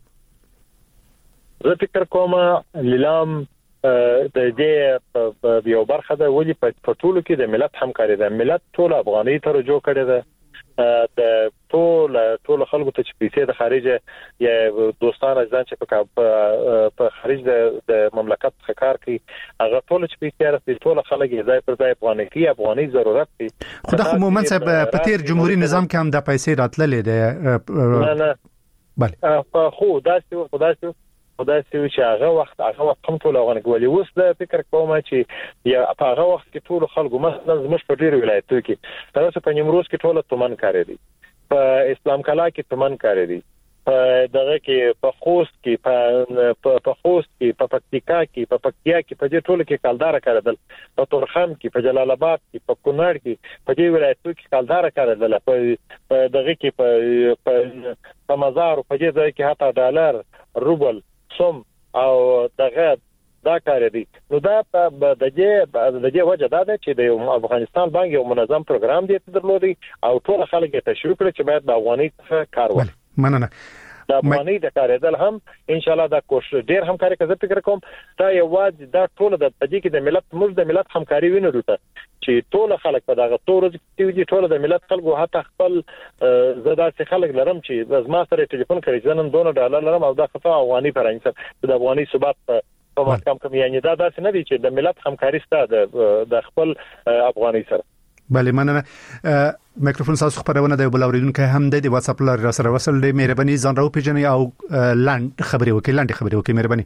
زه فکر کوم لیلام د دې یو برخه ده ولې په ټولو کې د ملت همکاري ده. ملت ټول افغاني ته رجوع کړی ده د ټول ټول خلکو ته چې پیسې د خارجه یا دوستانه ځان چې په په خارج د مملکت څخه کار کوي هغه ټول چې پیسې راځي ټول خلک یې ځای پر ځای افغاني کې افغاني ضرورت دي. خو د عموما په تیر جمهوریت نظام کې هم د پیسې راتللې ده. نه نه بله په خو داسې خدای خدای سي چې هغه وخت هغه وخت هم ټول افغاني ولې اوس د فکر کوم چې یا په هغه وخت کې ټول خلکو مثلا زموږ په ډیر ولایتونو کې تاسو په نیمروز کې ټول تومن کاری دي په اسلام کلا کې تومن کاری دي په دغه کې په خوست کې په په خوست کې په پکتیکا کې په پکتیا کې په دې ټول کې کالدار کړل په تورخم کې په جلال آباد کې په کونړ کې په دې ولایتونو کې کالدار کړل په دغه کې په په مزار په دې ځای کې هاته ډالر روبل سم او دغه دا کار دی. نو دا د دې د دې وجه دا ده چې د افغانستان بانک یو منظم پروګرام دی درلودي او ټول خلک ته تشویق کړي چې باید د افغاني څخه کار وکړي. مننه. د افغاني د کارېدل هم ان شاء الله دا کوشش ډیر همکاري کوي. فکر کوم دا یو واج دا ټول د دې کې د ملت موږ د ملت همکاري وینو ته چې ټول خلک په دغه تور چې ټول د ملت خلکو حتی خپل زړه سي خلک لرم چې زما سره ټلیفون کوي ځنن دونه ډالر لرم او دا خطا افغاني فرنسا د افغاني ثبات په مقام کوم یعنی دا داسې نه دي چې د ملت همکاري ستاسو د خپل افغاني سره. بله مننه. میکروفون تاسو خبرونه د بل اوریدونکو هم د واتس اپ لار سره وصل دی. مهرباني ځان راو پیژنئ او لاند خبري وکړئ لاند خبري وکړئ مهرباني.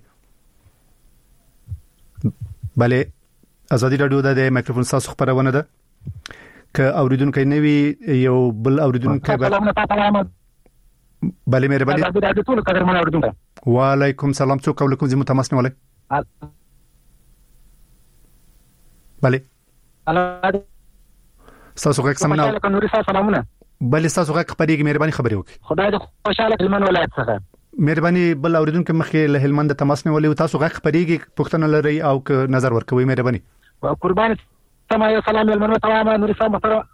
بله ازادي رادیو د میکروفون تاسو خبرونه ده ک اوریدونکو نوی یو بل اوریدونکو بله مهرباني. ازادي رادیو ټول قدرمن اوریدونکو وعلیکم سلام. څوک کوم زمو تماس نه ولې بله تاسو غږ سم نه نوري سلامونه بل تاسو غږ خبرېږي مهرباني خبرې وکړئ. خدای دې خوشاله هلمند ولایت څخه مهرباني بل اوریدونکو مخې له هلمند تماس نه ولې تاسو غږ خبرېږي پښتنه لري او ک نظر ورکوي مهرباني. قربان سم یو سلام هلمند ته نوري سلام محترم.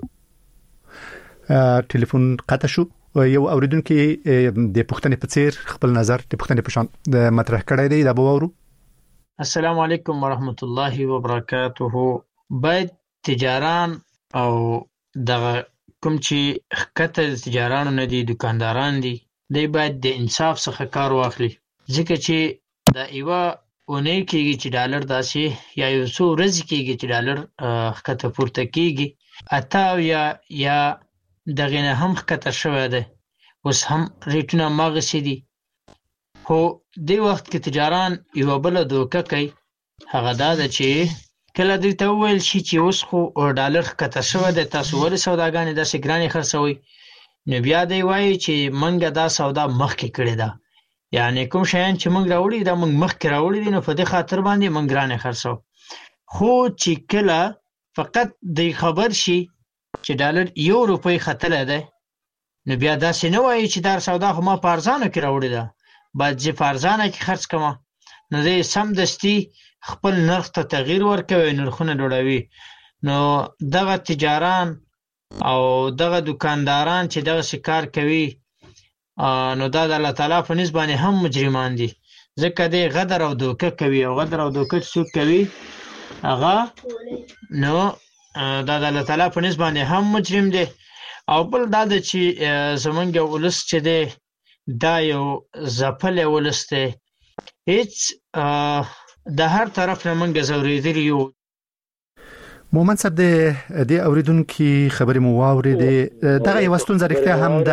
ټلیفون قطع شو. یو اوریدونکو د پښتنې په څیر خپل نظر د پښتنې په شان د مطرح کړی دی دا به وورو. السلام علیکم ورحمت الله وبرکاته. باید تجاران او دغه کوم چې ښکته تجارانو نه دي، دکانداران دي، دی باید د انصاف څخه کار واخلي، ځکه چې دا یوه اونۍ کېږي چې ډالر داسې یا یو څو ورځې کېږي چې ډالر ښکته پورته کېږي، اته اویا یا دغې نه هم ښکته شوی دی، اوس هم ریټونه هماغسې دي. خو دې وخت کې تجاران یوه بله دوکه کوي، هغه دا ده چې کله دوی ته وویل شي چې اوس خو ډالر ښکته شوی دی، تاسو ولې سوداګانې داسې ګرانې خرڅوئ، نو بیا دی وایي چې موږ دا سودا مخکې کړې ده، یعنې کوم شیان چې موږ راوړي دا موږ مخکې راوړي دي، نو په دې خاطر باندې موږ ګرانې خرڅوو. خو چې کله فقط دی خبر شي چې ډالر یو روپۍ ختلی دی، نو بیا داسې نه وایي چې دا سودا خو ما په ارزانه کې راوړې ده، باید زه په ارزانه کې خرڅ کړم، نو دی سمدستي خپل نرخ ته تغییر ورکوي، نرخونه لوړوي. نو دغه تجاران او دغه دکانداران چې دغسې کار کوي، نو دا د الله تعالی په نسبت باندې هم مجرمان دي، ځکه دی غدر او دوکه کوي، او غدر او دوکه چې څوک کوي هغه نو دا د الله تعالی په نسبت باندې هم مجرم دی. او بل دا ده چې زمونږ ولس چې دی دا یو ځپلی ولس دی، هېڅ د هر طرف نه موږ ځورېدلي یو. مومن صاحب د دې اورېدونکي خبرې مو واورېدې، دغه یوه ستونزه رښتیا هم ده.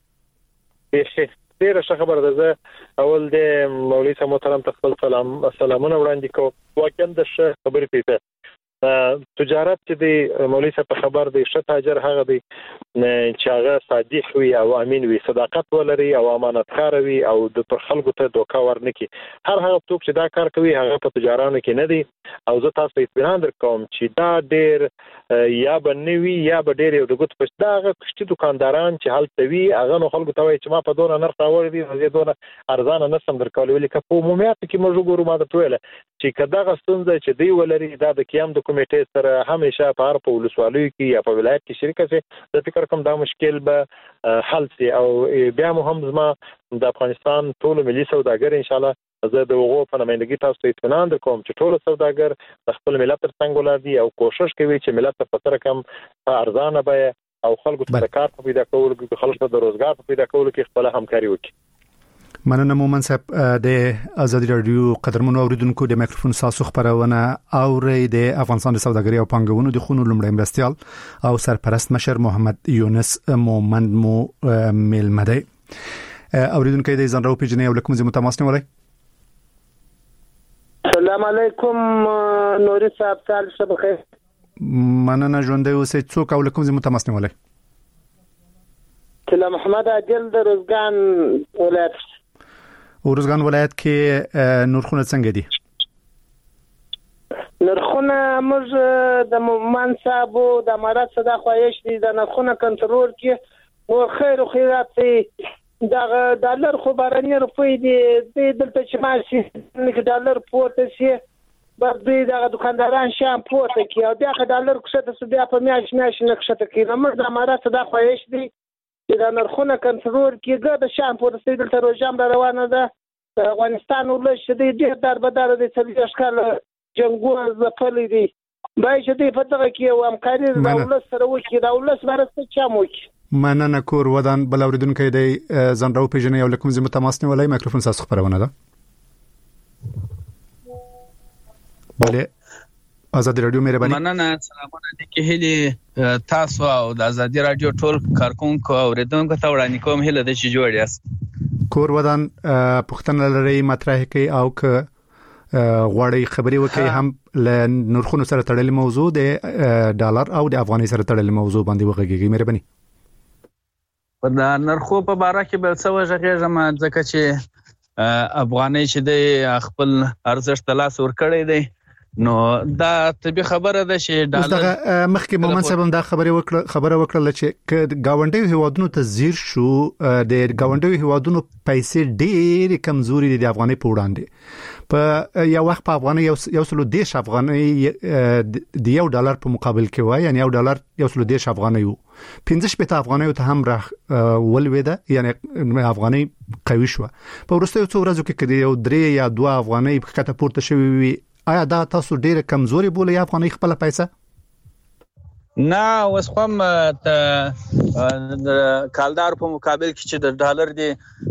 ډېره ښه خبره ده. زه اول د مولوي صاحب محترم ته خپل سلام سلامونه وړاندې کوم. واقعا د ښه خبرې پیسه تجارت چې دی مولوي صاحب په خبر دی، ښه تاجر هغه دی چې هغه صادق وي او امین وي، صداقت ولري او امانتکار وي او د پر خلکو ته دوکه ورنکړي. هر هغه څوک چې دا کار کوي هغه په تجارانو کې نه دی. او زه تاسو ته اطمینان درکوم چې دا ډېر یا به نه وي یا به ډېر یو د ګوتو په دا هغه کښتي دکانداران چې هلته وي هغه نو خلکو ته وایي چې ما په دونه نرخ راوړی دي، زه دونه ارزانه نه شم درکولی. ولې که په عمومیاتو کې موږ وګورو، ما درته ویله چې که دغه ستونزه چې دوی ولري دا د قیام د کمیټې سره همیشه په هر په ولسوالیو کې یا په ولایت کې شریکه شي، زه فکر کوم دا مشکل به حل شي. او بیا مو هم زما د افغانستان ټولو ملي سوداګر انشاءالله زه د هغو په نمایندګي تاسو ته اطمینان درکوم چې ټول سوداګر د خپل ملت تر څنګ ولاړ دي او کوشش کوي چې ملت ته په سره کم په ارزانه بیه او خلکو ته د کار په پیدا کولو کې، خلکو ته د روزګار په پیدا کولو کې خپل همکاري وکړي. مننه مومن صاحب. د ازادي رادیو قدرمنو اوریدونکو د مایکروفون ساسو خبرونه اوري د افغانستان د سوداګرۍ او پانګونو د خونو لومړی مرستيال او سرپرست مشر محمد یونس مومند مو ملمدی. اوریدونکو د ځان راو پیژنې او لکه مزه متماسنه ولای. السلام علیکم نوري صاحب، تاسو څه بخیر؟ مننه ژوندې اوسئ. څوک او لکه مزه متماسنه ولای؟ کله محمد عادل د روزګان ولایت. روزګان ولایت کې نرخونه څنګه دي؟ نرخونه موږ د مومن صاحب د امارات صدا خواهش دي د نرخونه کنټرول کې او خیر او خیرات دا ډالر خو بارني روپۍ دي د دلته چې ماشي نه ډالر پورته شي بس دوی دا دکانداران شام پورته کې او بیا ډالر کوڅه بیا په میاش میاش نه کښته کې موږ د امارات صدا خواهش دي چې دا نرخونه کنټرول کې ګرد شام پورته شي. دلته روزام روانه ده افغانستان ولش دې ډېر دربدار دي چې اشکال جنگونه زپلې دي بای چې دې په دغه کې او همکاري د دولت سره وکړي، د دولت سره چا موکي. مننه کور ودان بل اوریدونکو دی ځان راو پیژنې او لکم زموږ تماسنه ولای مایکروفون تاسو خبرونه ده. بله آزادی رادیو مهرباني. مننه. سلامونه دي کې هلي تاسو او د آزادی رادیو ټول کارکونکو اوریدونکو ته وړاندې کوم هله د شي جوړ یاست. کور ودان پښتنه لري مطرح کوي او ک غوړی خبري وکي هم ل نرخونو سره تړلې موضوع د ډالر او د افغاني سره تړلې موضوع باندې وغږیږي. مهرباني. په نرخو په باره کې بل څه وژغېږم ځکه چې افغاني چې د خپل ارزښت لاس ور کړی دی نو دا طبي خبره ده چې ډالر مخکې مومن صاحب دا خبره وکړه خبره وکړه چې گاونډي هیوادونو ته زیر شو د گاونډي هیوادونو پیسې ډېر کمزوري دي د افغاني په وړاندې په یو وخت په افغاني یو سلو دیش افغاني د یو ډالر په مقابل کې وای یعنی یو ډالر یو سلو دیش افغاني وو پنځه شپږ افغاني ته هم را ولويده یعنی افغاني قوي شو په ورسته څو ورځو کې کدي یو درې یا دوه افغاني په کته پورته شوی وي آیا دا تاسو ډیره کمزوري بوله یا افغاني خپل پیسې نه اوس کوم ته کالدار په مقابل کې چې د ډالر دی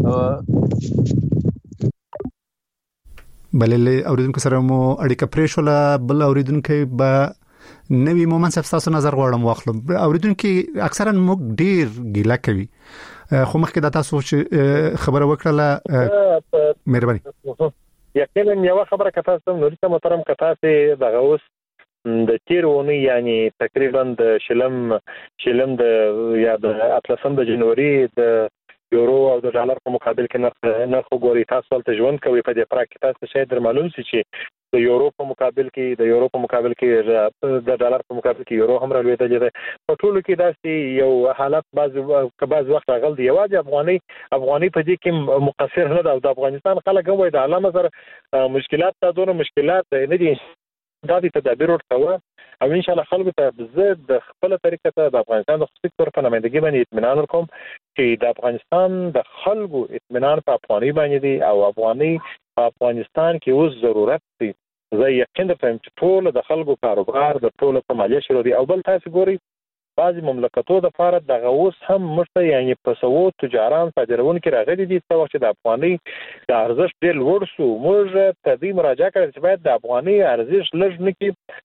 بلې اوریدونکو سره مو اړیکه پریښوله بل اوریدونکو به نوی مومن صاحب تاسو نظر غواړم واخلم اوریدونکو اکثرا موږ ډیر ګیله کوي خو مخکې دا تاسو چې خبره وکړه مهرباني یقینا یو خبره کته سم نوري ته محترم کته سي دغه اوس د تیرونی یعنی تقریبا د شلم شلم د یا د اتلسم د جنوري د یورو او د ډالر په مقابل کې نرخ نرخ وګوري تاسو ته ژوند کوي په دې پراکټ تاسو شاید در معلوم شي چې د یورو په مقابل کې د یورو په مقابل کې د ډالر په مقابل کې یورو هم راوېدل دي په ټولو کې داسې یو حالت بعض بعض وخت راغل دی یوازې افغاني افغاني په دې کې مقصر نه ده او د افغانستان خلک هم وایي د علامه سره مشکلات ته دونه مشکلات نه دي دا دي تدابیر ورته او ان شاء الله خلکو ته زه د خپل طریقه ته د افغانستان د خصوصي تور په نمائندګي باندې اطمینان ورکوم چې د افغانستان د خلکو اطمینان په افغاني باندې دی او افغاني په افغانستان کې اوس ضرورت دی زه یقین درته چې ټول د خلکو کاروبار د ټول په مالیه شروع دي او بل تاسو ګوري بعضی مملکتو د فارغ د غوس هم مشته یعنی په سوو تجاران صادرون کې راغلي دي څو چې د افغاني د ارزښت ډېر لوړ شو موږ ته دې مراجعه کړې چې باید د افغاني ارزښت لږ نه کې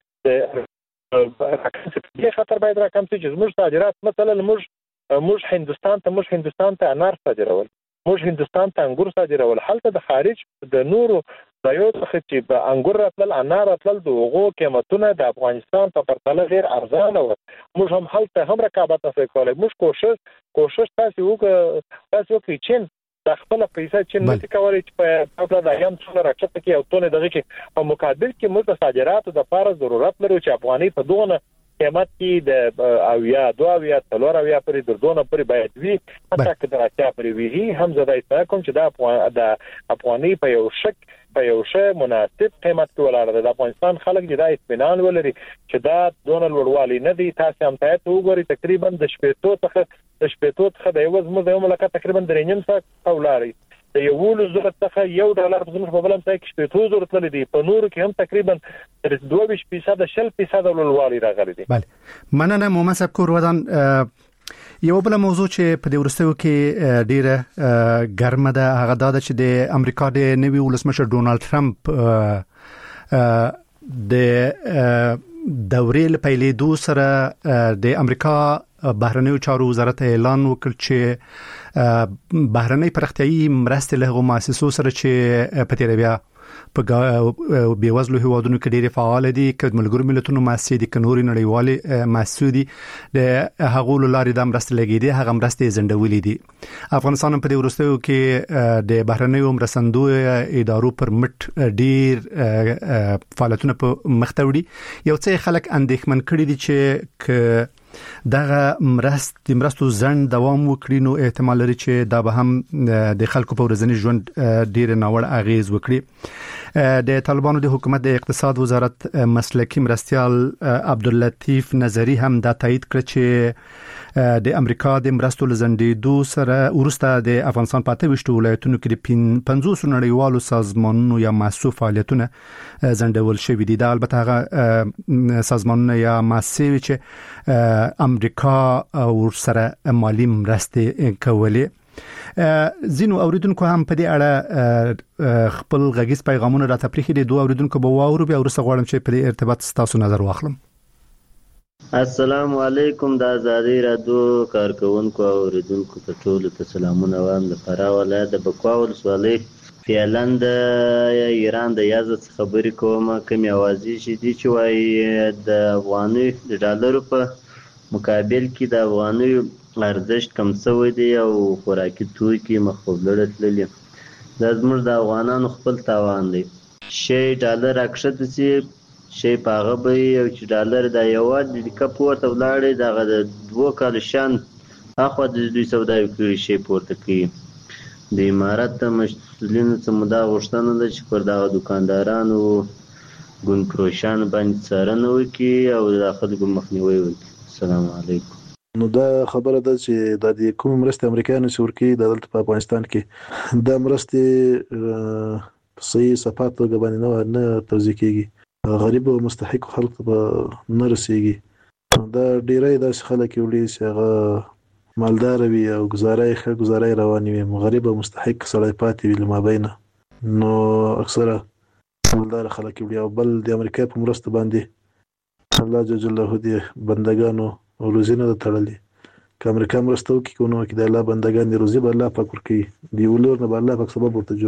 د راکم څخه خطر باید راکم چې موږ صادرات مثلا موږ موږ هندستان ته موږ هندستان ته انار صادرول موږ هندستان ته انګور صادرول حالت د خارج د نورو دا یو څه چې په انګور راتل انار راتل د هغو قیمتونه د افغانستان په پرتله ډیر ارزانه و موږ هم حالت هم رقابت نه کولای موږ کوشش کوشش تاسو وکړو تاسو وکړئ چې د خپل پیسې چې نه کولای چې په خپل د ايام څو راکټه کې او تونه دغه کې په مقابل کې موږ د صادراتو د لپاره ضرورت لرو چې افغاني په دغه قیمت کې د او یا دوه او یا څلور او یا پرې دردونه پرې باید وي حتی که دراتیا پرې وي هم زه دا کوم چې د د افغاني په یو شک په یو شی مناسب قیمت کې ولاړ دی د افغانستان خلک د اطمینان ولري چې دا دونه لوړوالي نه دي تاسو هم ته وګورئ تقریبا د شپېتو څخه د شپېتو څخه د یو زموږ د یو ملکه تقریبا درې نیم ساعت ولاړی د یو ول زره څخه یو ډالر په زموږ په بلم ځای کې شپېتو زره تللی دی په نورو کې هم تقریبا دوه ویشت فیصد شل فیصد لوړوالي راغلی دی بله مننه مومن صاحب کور ودان یو بل موضوع چې په دې ورستیو کې ډیره ګرمه ده هغه دا چې د امریکا د نوي ولسمشر ډونالد ټرمپ د دورې لپاره دو سره د امریکا بهرنیو چارو وزارت اعلان وکړ چې بهرنۍ پرختیايي مرستې له مؤسسو سره چې په تیربیا په بیوزلو هیوادونو کې ډېر فعال دي چې ملګرو ملتونو مؤسسې دي کنوري نړیوالې مؤسسې دي د هغو لارې د مرستې لګې دي هغه مرستې زندولې دي افغانستان په دې ورستیو کې د بهرنیو مرستندو ادارو پر مټ ډېر فعالیتونه په مختوړي یو څه خلک اندېښمن کړي دي چې دغه مرست د مرستو ځند دوام وکړي نو احتمال لري چې دا به هم د خلکو په ورځني ژوند ډیر ناوړه اغیز وکړي د طالبانو د حکومت د اقتصاد وزارت مسلکی مرستيال عبداللطیف نظری هم دا تایید کړ چې د امریکا د مرستو لزندېدو سره ورسته د افغانستان په اته ویشت ولایتونو کې د پنځوس نړیوالو سازمانونو یا مؤسسو فعالیتونه زندول شوي دي دا البته هغه سازمانونه یا مؤسسې چې امریکا ور سره مالی مرستې کولې زینو اوریدونکو هم په دې اړه خپل غږیز پیغامونه را تپریخي دي دوه اوریدونکو به واورو بیا ورسره غواړم چې په دې ارتباط تاسو نظر واخلم السلام علیکم د آزادی رادیو کارکونکو او اوریدونکو ته ټول ته سلامونه وایم د فراه ولایت د بکوا ولسوالۍ فعلاً د ایران د یازد خبرې کوم کوم اوازې چې دي چې وايي د افغاني د ډالرو په مقابل کې د افغاني ارزښت کم شوی دی او خوراکي توکي مخولړه تللي دا زموږ د افغانانو خپل تاوان دی شی ډالر اکښته سي شی په هغه به یو چې ډالر د یواد د کپ ورته ولاړې دغه د دوه کال شان اخوا د دوی سوداوي کړي شی پورته کوي. د امارت د مسؤلینو څخه مو دا غوښتنه ده چې پر دغه دکاندارانو ګوندپروشانو باندې څارنه وکړي او د خلکو مخنیوی وکړي. السلام علیکم. نو دا خبره ده چې د کوم مرستې امریکایانو چې ورکوي د دلته په افغانستان کې دا مرستې په صحیح صفات توګه باندې نه توزیع کیږي، غریب او مستحق خلک به نه رسیږي. دا ډیری داسې خلک وړي چې هغه مالدار وي او گزارای ښه گزارای رواني وي، غریب او مستحق سړی پاتې وي لما بینه. نو اکثره مالدار خلک وړي او بل د امریکا په مرسته باندې الله جل جلاله دې بندگانو روزي نه تړلي. که امریکا مرسته وکړي که ونه وکړي د الله بندگان دې روزي به الله پاک ورکوي، د ولور نه به الله پاک سبب ورته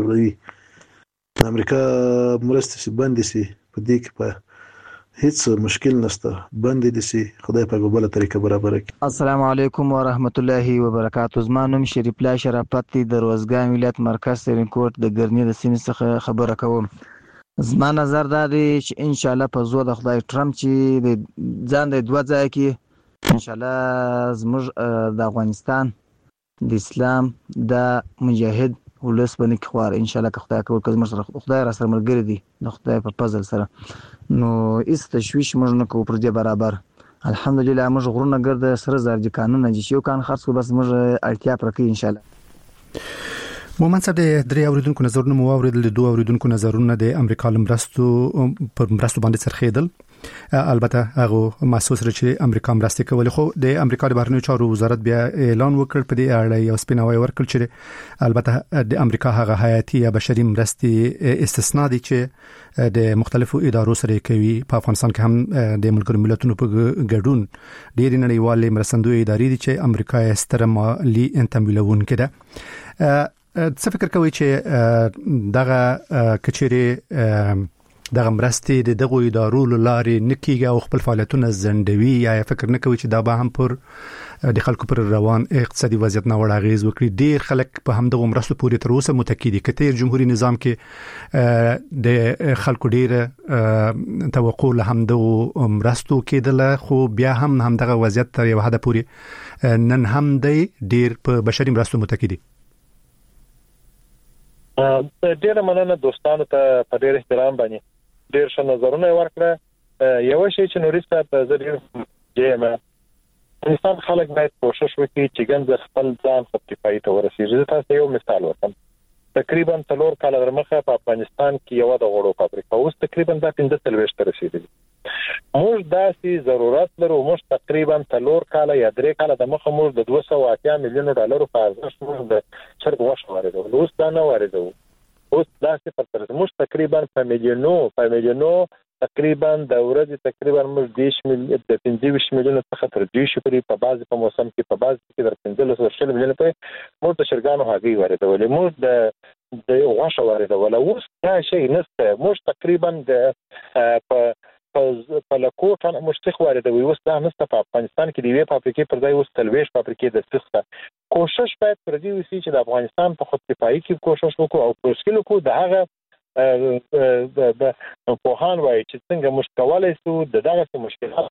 جوړوي. امریکا مرستې چې بندې سي په دې کې په هیڅ مشکل نشته، باندې دي سي خدای په بل طریقه برابر کړي. السلام علیکم ورحمت الله وبرکاتہ. زما نوم شریف الله شرافت دی، د روزګان ولایت مرکز سرینکوټ د ګرنی د سیمې څخه خبره کوم. زما نظر دا دی چې ان شاء الله په زو د خدای ټرمپ چې د ځان د دوه ځای کې ان شاء الله زموږ د افغانستان د اسلام د مجاهد ولس باندې کې خوار ان شاء الله که خدای کول کزمر سره خدای را سره ملګری دی نو خدای په فضل سره نو هیڅ تشویش موږ نه کوو پر دې برابر. الحمدلله موږ غرونه ګرځي سره زرجي قانون چې یو کان خرڅ کو بس موږ اړتیا پر کوي ان شاء الله. مومن صاحب د درې اوریدونکو نظرونه مو اوریدل، د دوه اوریدونکو نظرونه د امریکا لمرستو پر مرستو باندې سرخېدل. البته هغه محسوس لري چې امریکا مرسته کوي، خو د امریکا د بهرنیو چارو وزارت بیا اعلان وکړ په دې اړه یو سپیناوی ورکړ چې البته د امریکا هغه حیاتي یا بشري مرستې استثنا دي چې د مختلفو ادارو سره کوي. په افغانستان کې هم د ملګرو ملتونو په ګډون ډېر نړیوالې مرستندوی ادارې دي چې امریکا یې ستر مالي تمویلونکې ده. څه فکر کوي چې دغه کچېره دغه مرستې د دغه ادارو لارې نکیږي او خپل فعالیتونه زندوي، یا فکر نه کوي چې دا به هم پر د خلکو پر روان اقتصادي وضعیت نه وړ اغیز وکړي؟ ډیر خلک په هم دغه مرستو پورې تر اوسه متکی دي. کته جمهوریت نظام کې د خلکو ډیر توقع له هم دغه مرستو کېدل، خو بیا هم هم دغه وضعیت تر یو حد پورې نن هم دی ډیر په بشري مرستو متکی دي. ډیر مننه دوستانو ته په ډیر احترام باندې ډیر ښه نظرونه ورکړه. یو شی چې نوري صاحب زه ډیر انسان خلک باید کوشش وکړي چې ګنځ خپل ځان خپلوي ته ورسیږي. تاسو یو مثال ورکړم، تقریبا څلور کال درمخه په افغانستان کې یو د غوړو فابریکه اوس تقریبا د پنځه سلويشت ته رسیدلې. موږ داسې ضرورت لرو، موږ تقریبا څلور کال یا درې کال د مخه موږ د دوه سوه اتیا میلیون ډالرو په ارزښت موږ د چرګ غوښه واردوو، اوس دا نه واردوو. اوس داسې په تر موږ تقریبا په میلیونو په میلیونو تقریبا د ورځې تقریبا موږ دیش میلیون د پنځه ویشت میلیون څخه تر دیش پورې په بعض په موسم کې په بعض کې در پنځه لس ورشل میلیون په موږ د شرګانو هګۍ واردول، موږ د د غوښه واردول. اوس دا شی نشته، موږ تقریبا د په په لکوټ نه مشتخ واردوي. اوس دا نشته په افغانستان کې د وی فابریکې پر ځای اوس تلويش فابریکې د سخته کوشش باید پر دې وسی چې د افغانستان په خودکفایي کې کوشش وکړو او پروسکل کو د هغه د په هان وای چې څنګه مشکلات سو د دغه مشکلات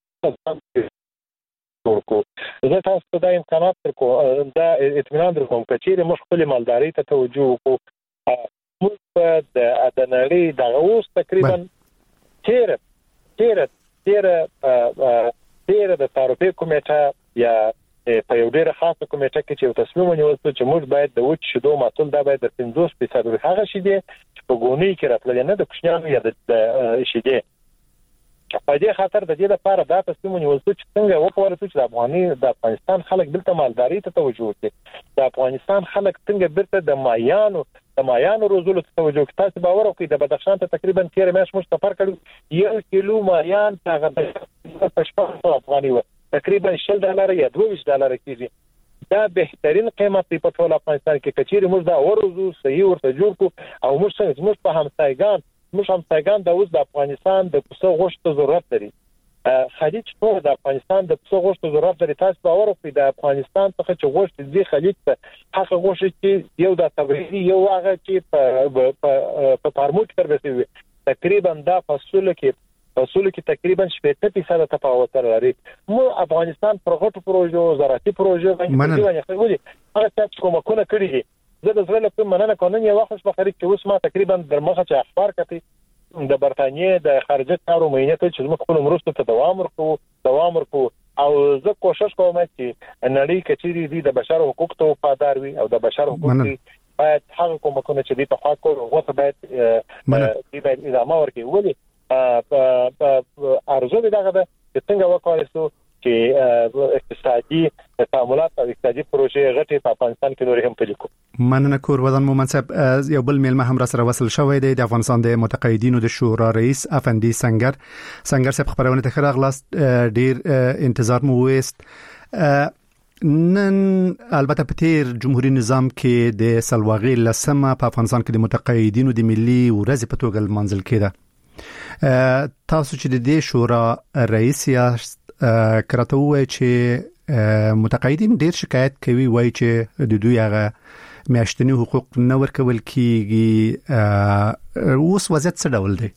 ورکو. زه تاسو ته د امکانات ورکو دا اطمینان درکوم چې موږ خپل مالداري ته توجه وکړو. موږ په د ادنړي د اوس تقریبا تیر تیر تیر تیر د تعرفې کمیټه یا په یو ډیره خاصه کمیټه کې چې یو تصمیم ونیول چې موږ باید د وچ شیدو محصول دا باید د پنځوس فیصد هغه شیدې چې په ګونی کې راتلل نه د کوچنیانو یا د شیدې. په دې خاطر د دې لپاره دا تصمیم ونیول چې څنګه وکړو چې د افغاني د افغانستان خلک بلته مالداري ته توجه وکړي، د افغانستان خلک څنګه بیرته د مایانو د مایانو روزولو ته توجه وکړي. تاسو باور وکړئ د بدخشان ته تقریبا تیر میاشت موږ سفر کړو، یو کیلو مایان هغه په شپږ افغاني و تقریبا شل ډالر یا دوه ویشت ډالر کیږي. دا بهترین قیمت دی په ټول افغانستان کې. کچېری موږ دا ورزو صحیح ورته جوړ کو او موږ څنګه موږ په همسایګان موږ همسایګان د اوس د افغانستان د پسه غوښتو ضرورت لري. خلیج ټول د افغانستان د پسه غوښتو ضرورت لري. تاسو باور وکړئ د افغانستان څخه چې غوښت دی خلیج ته هغه غوښت چې یو د تبریدي یو هغه چې په په فارمو کې تر رسیدي تقریبا دا فاصله کې اصول کې تقریبا شپږ فیصد تفاوت لري. مو افغانستان پر غټو پروژو زراعتي پروژو باندې تقریبا یو هغه څه کومه کونه کړی دي. زه د زړه له مننه قانون یو وخت په خارج کې اوس ما تقریبا در مخه چې اخبار کړي د برتانیې د خارجه کارو مینه ته چې موږ خپل مرستو ته دوام ورکو دوام ورکو او زه کوشش کوم چې نړۍ کچېری دي د بشر حقوق ته وفادار وي او د بشر حقوق باید هغه کومه کونه چې د تحقق او غوښه باید د باید ادامه ورکړي. ولې ارزو دغه د څنګه وکړو چې اقتصادي تعاملات او اقتصادي پروژې غټي په افغانستان کې نور هم پلیکو. مننه کور ودان مومن صاحب. یو بل میلمه هم را سره وصل شوی دی د افغانستان د متقاعدینو د شورا رئیس افندي سنگر سنگر صاحب خبرونه ته راغلاست. ډیر انتظار مو وست. نن البته په تیر جمهوریت نظام کې د سلواغي لسمه په افغانستان کې د متقاعدینو د ملي ورځ په توګه منځل کېده. تاسو چې د دې شورا رئیس یاست کراته وای چې متقاعدین ډیر شکایت کوي وای چې د دوی هغه میاشتنی حقوق نه ورکول کیږي. اوس وضعیت څه ډول دی؟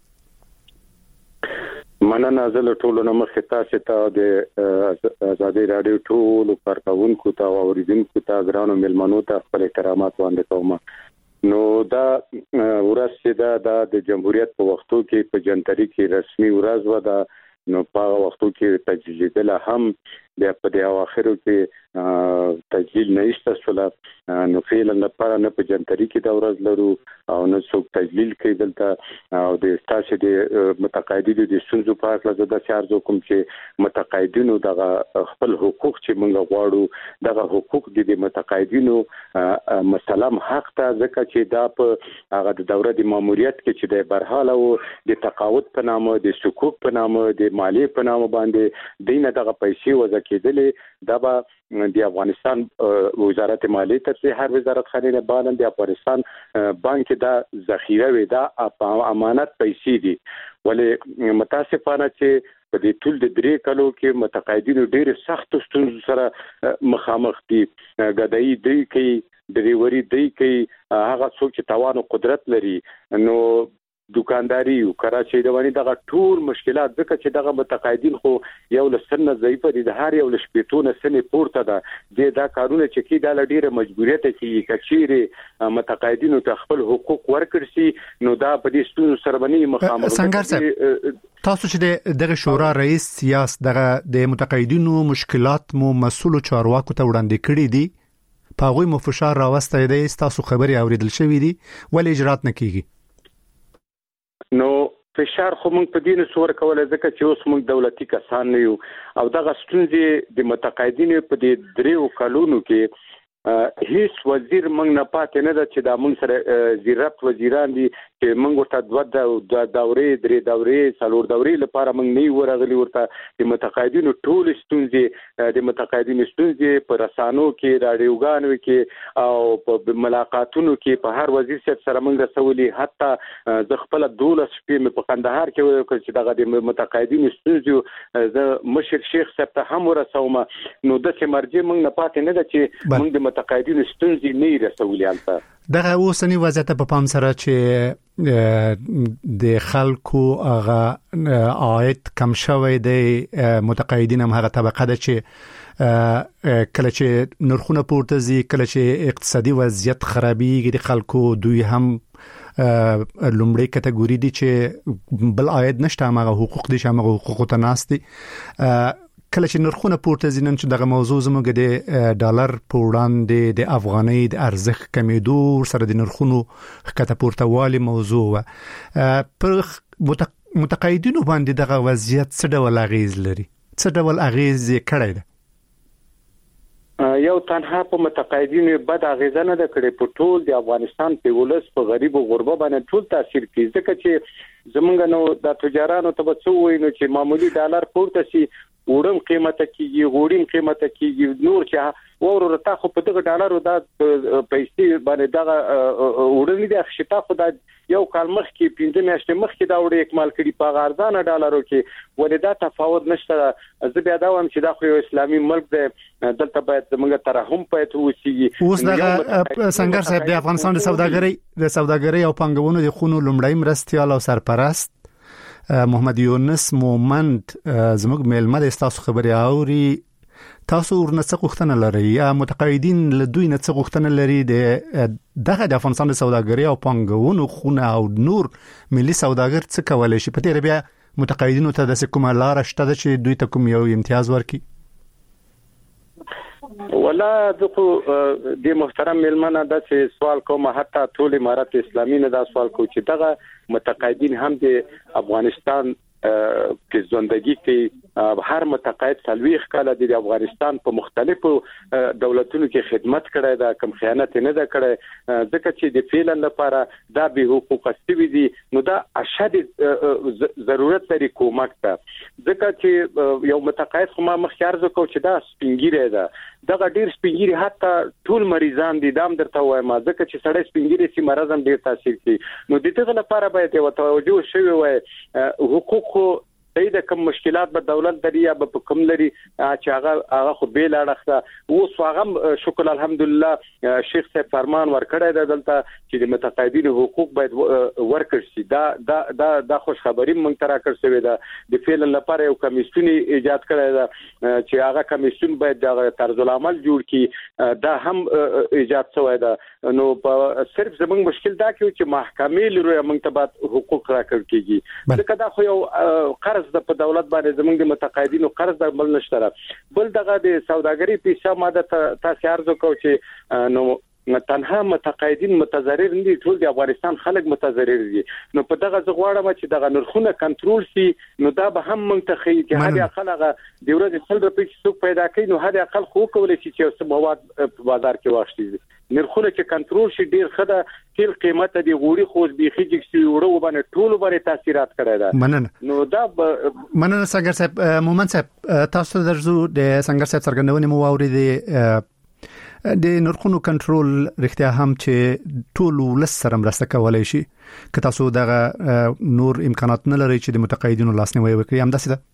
مننه. زه ټول نو مخه تاسو ته د ازادي رادیو ټول کارکونکو ته او اوریدونکو ته ګرانو ملمنو ته خپل احترامات وړاندې کوم. نو دا ورځ چې د جمهوریت په وختو کې په جنتري کې رسمي ورځ و دا نو په وختو کې تجدید له هم د په د اواخرو کې تجدید نه ایستل نو فعلا لپاره نه په جنتري کې دا ورځ لرو او نه څوک تجلیل کوي دلته او د تاسو د متقاعدینو د سنځو په اړه د چارج کوم چې متقاعدینو د خپل حقوق چې موږ غواړو دغه حقوق د متقاعدینو مسلم حق ته ځکه چې دا په هغه د دوره د ماموریت کې چې د برحاله او د تقاعد په نامه د سکوک په نامه د مالی په نامه باندې دینه دغه پیسې وځ کېدلې دا به د افغانستان وزارت مالیه ته هر وزارت خانه نه باندې د افغانستان بانک دا ذخیره وي دا امانت پیسې دي. ولې متاسفانه چې په دې ټول د درې کلو کې متقاعدینو ډېر سخت ستونزو سره مخامخ دي. غدایي دی کې ډریوري دی کې هغه څوک چې توان او قدرت لري نو دکانداري او کراچۍ د ونی دغه ټول مشکلات ځکه چې دغه متقاعدین خو یو لسنه ضعیفه دي د هر یو لشپېتونه سنې پورته ده د دا کارونه چې کی د لډیره مجبوریت کې کچيري متقاعدینو ته خپل حقوق ورکړي نو دا په دې ستونزو سره باندې مخامخ. څنګه صاحب تاسو چې دغه شورا رئیس سیاست دغه د متقاعدینو مشکلات مو مسؤل چارواکو ته وړاندې کړي دي په غوي مو فشار راوسته دی تاسو خبري اوریدل شوې دي ولې اجرات نه کیږي؟ نو فشار خو موږ په دې نسور کوله ځکه چې اوس موږ دولتي کسان نه یو او دغه ستونزې د متقاعدینو په دې دریو کلونو کې هیڅ وزیر موږ نه پاتې نه ده چې دا موږ سره زیرت وزیران دي چې موږ ورته دوه د دورې درې دورې څلور دورې لپاره موږ نه ورغلي ورته د متقاعدینو ټول ستونزې د متقاعدینو ستونزې په رسانو کې رادیوګانو کې او په ملاقاتونو کې په هر وزیر سره موږ رسولي حتی د خپل دولس شپې په قندهار کې وکړ چې دغه د متقاعدینو ستونزې د مشر شیخ صاحب ته هم ورسوم نو د مرجع موږ نه پاتې نه ده چې موږ د متقاعدینو ستونزې نه رسولي البته دغه اوسنی وضعیت په پام سره چې د خلکو هغه عاید کم شوی دی متقاعدین هم هغه طبقه ده چې کله چې نرخونه پورته زی کله چې اقتصادي وضعیت خرابېږي د خلکو دوی هم لومړی کټګوري دي چې بل عاید نشته هغه حقوق دي چې هغه حقوق ته ناستي کله چې نرخونه پورته زینن چې دغه موضوع زموږ د ډالر په وړاندې د افغانۍ د ارزښت کمیدو سره د نرخونو ښکته پورته والی موضوع و پر متقاعدینو باندې دغه وضعیت څه ډول اغیز لري څه ډول اغیز یې کړی ده؟ یو تنها په متقاعدینو بد اغیزه نه ده کړې په ټول د افغانستان په ولس په غریب او غربه باندې ټول تاثیر کوي ځکه چې زمونږ نو د تجارانو ته څه وایي نو چې معمولی ډالر پورته شي وړم قیمت کیږي غوړیم قیمت کیږي نور چې ورور ته خو په دغه ډالرو د پیسې باندې دغه وړلې د خشتا خو د یو کال مخ کې پنځه میاشتې مخ کې دا وړي اکمال کړي په ارزانه ډالرو کې ولې دا تفاوت نشته. زه بیا دا وایم چې دا خو یو اسلامي ملک دی دلته باید موږ ترحم پېت وسی. اوس دغه څنګه صاحب د افغانستان د سوداګرۍ د سوداګرۍ او پنګونو د خونو لومړی مرستيال او سرپرست محمد یونس مومند زموږ میلمه د تاسو خبري اوري. تاسو ورنڅ غوښتنه لري یا متقاعدین له دوی نه څه غوښتنه لري د دغه د افغانستان د سوداګرۍ او پانګونو خونه او نور ملي سوداګر څه کولای شي؟ په تیر بیا متقاعدینو ته د کومه لار شته چې دوی ته کوم یو امتیاز ورکړي؟ ولا دغه د محترم میلمنه د سوال کوم حتی ټول امارات اسلامي نه دا سوال کوي چې دغه متقاعدین هم د افغانستان کې ژوندۍ کې هر متقاعد سلويخ کاله د افغانستان په مختلفو دولتونو کې خدمت کړی دا کم خیانت نه ده کړی ځکه چې د فعلا لپاره دا به حقوق استوي دي نو دا اشد ضرورت لري کومک ته ځکه چې یو متقاعد خو ما مخکارز کو چې دا سپینګیره ده دغه ډیر سپینګیری حتی ټول مریضان دي دام درته وایم ځکه چې سړی سپینګیری سي مرزم ډیر تاثیر کوي نو د دې لپاره باید یو توجه شوی وای حقوق د کوم مشکلات به دولت لري یا به کوم لري چې هغه هغه خو به لاړخته اوس هغه شکر الحمدلله شیخ صاحب فرمان ورکړی دی دلته چې د متقاعدینو حقوق باید ورکړ شي دا دا دا د خوش خبري مونږ ترا کړ شوی دا د فعل لپاره یو کمیسیون ایجاد کړی دا چې هغه کمیسیون باید د طرز العمل جوړ کړي دا هم ایجاد شوی دا نو صرف زموږ مشکل دا کې چې محکمې لري موږ ته بعد حقوق راکړ کیږي ځکه دا خو یو قرض د په دولت باندې زموږ د متقاعدینو قرض د بل نشته بل دغه د سوداګرۍ پیسه ماده تاسو ارزو کو چې نو تنها متقاعدین متضرر نه دي ټول د افغانستان خلک متضرر دي نو په دغه زغواړه چې دغه نرخونه کنټرول شي نو دا به هم منتخي چې هر اقل هغه د ورځې څل روپۍ څوک پیدا کوي نو هر اقل خو کولای شي چې مواد په بازار کې واخلي نرخونه چې کنټرول شي ډیر خده تل قیمت دی غوړي خو بيخي چې وړو باندې ټول باندې تاثیرات کړی دا مننه نو دا مننه سنگر صاحب مومن صاحب تاسو درځو د سنگر صاحب څرګندونې مو واورېدې د نرخونو کنټرول رښتیا هم چې ټول ولس سره مرسته کولای شي که تاسو دغه نور امکانات نه لري چې د متقاعدینو لاسنیوي وکړي هم داسې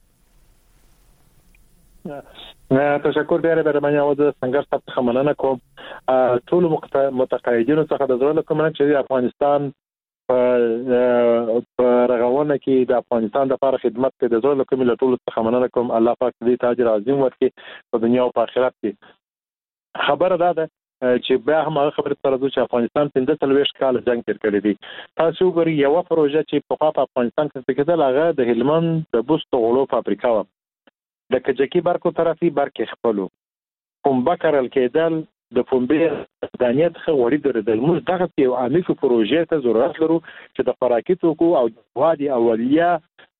ده تشکر ډیره به باندې او د څنګه ستاسو مننه کوم ټول متقاعدینو څخه د زړه کوم چې افغانستان په رغونه کې د افغانستان لپاره خدمت کوي د زړه کوم له ټول څخه مننه کوم الله پاک دې تاج عظیم ورکړي په دنیا او په آخرت کې خبره ده چې بیا هم هغه خبره تر چې افغانستان پنځه څلوېښت کال جنگ تیر کړی دی تاسو ګورئ یو پروژه چې په په افغانستان کې کېدل هغه د هلمند د بوست غړو فابریکا و د کجکی برکو طرفي برکه خپلو کوم بکرل کېدل د پومبې دانیت خو وړي درېدل موږ دغه یو عامه پروژه ته ضرورت لرو چې د خوراکي توکو او وادي اولیه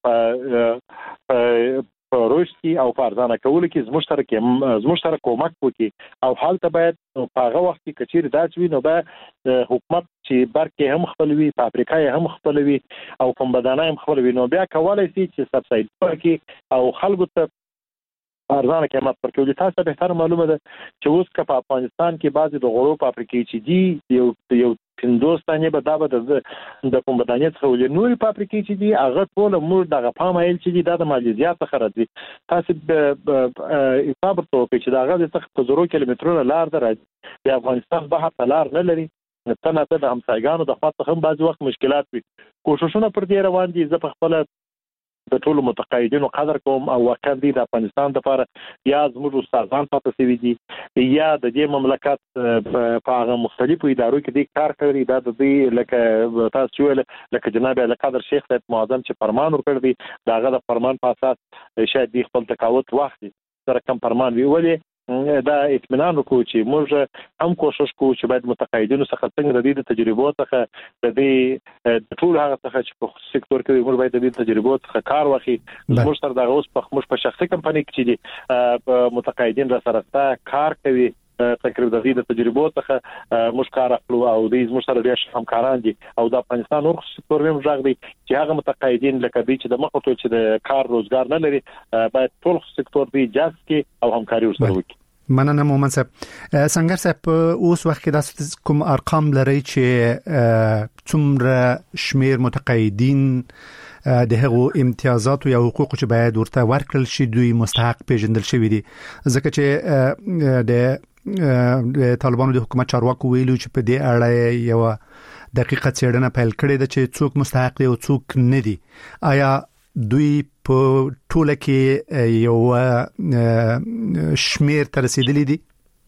پروژې او پارځانه کول کې زموږ سره کې زموږ سره کومک وکړي او حالت باید په هغه وخت کې کچیر داسوي نو به حکومت چې برکه هم خپلوي فابریکای هم خپلوي او کوم بدانه هم خپلوي نو بیا کولای شي چې سبسایډ ورکړي او خلکو ته ارزانه قیمت ورکړي تاسو به تر معلومه ده چې اوس که په افغانستان کې بعضي د غړو فابریکې چې دي یو یو هندوستاني به دا به د کوم بدانیت خو له نوري فابریکې چې دي هغه ټول موږ دغه پامایل چې دي د مالیزیا څخه راځي تاسو په حساب ته کوي چې دغه د څخه زرو کیلومترونو لار ده د افغانستان بهر لار نه لري څنګه ته د همسایګانو د خاطر هم بعض وخت مشکلات وي کوششونه پر دې روان دي زه په خپل د ټول متقاعدینو قدر کوم او واقعا د افغانستان لپاره یا زموږ استادان پاتې شوي دي یا د دې مملکت په هغه مختلفو ادارو کې د کار کوي دا د دې لکه تاسو ویل لکه جناب القادر شیخ صاحب معظم چې فرمان ورکړ دی داغه د فرمان په اساس شاید د خپل تقاوت وخت سره کم فرمان وی ولې دا اطمینان وکړو چې موږ هم کوشش کوو چې باید متقاعدینو څخه څنګه د دې تجربو څخه د دې ټول هغه څخه چې په سکتور کې موږ باید د دې تجربو څخه کار واخلي موږ سره د اوس په موږ په شخصي کمپنۍ کې چې متقاعدین را سره کار کوي تقریبا د دې تجربو څخه موږ کار اخلو او د موږ سره ډېر همکاران دي او د افغانستان نور سکتور هم ځای دی چې هغه متقاعدین لکه دې چې د مخ ته چې د کار روزګار نه لري باید ټول سکتور دی جذب کې او همکاري ورسره وکړي مننه مومن صاحب سنگر صاحب اوس وخت کې د کوم ارقام لري چې څومره شمیر متقاعدین د هغو امتیازات او حقوق چې باید ورته ورکړل شي دوی مستحق پیژندل شوی دي ځکه چې د طالبانو د حکومت چارواکو ویلو چې په دې اړه یو دقیقه څېړنه پیل کړې ده چې څوک مستحق دي او څوک نه دي آیا دوی په ټوله کې یو شمیر تر رسیدلی دي؟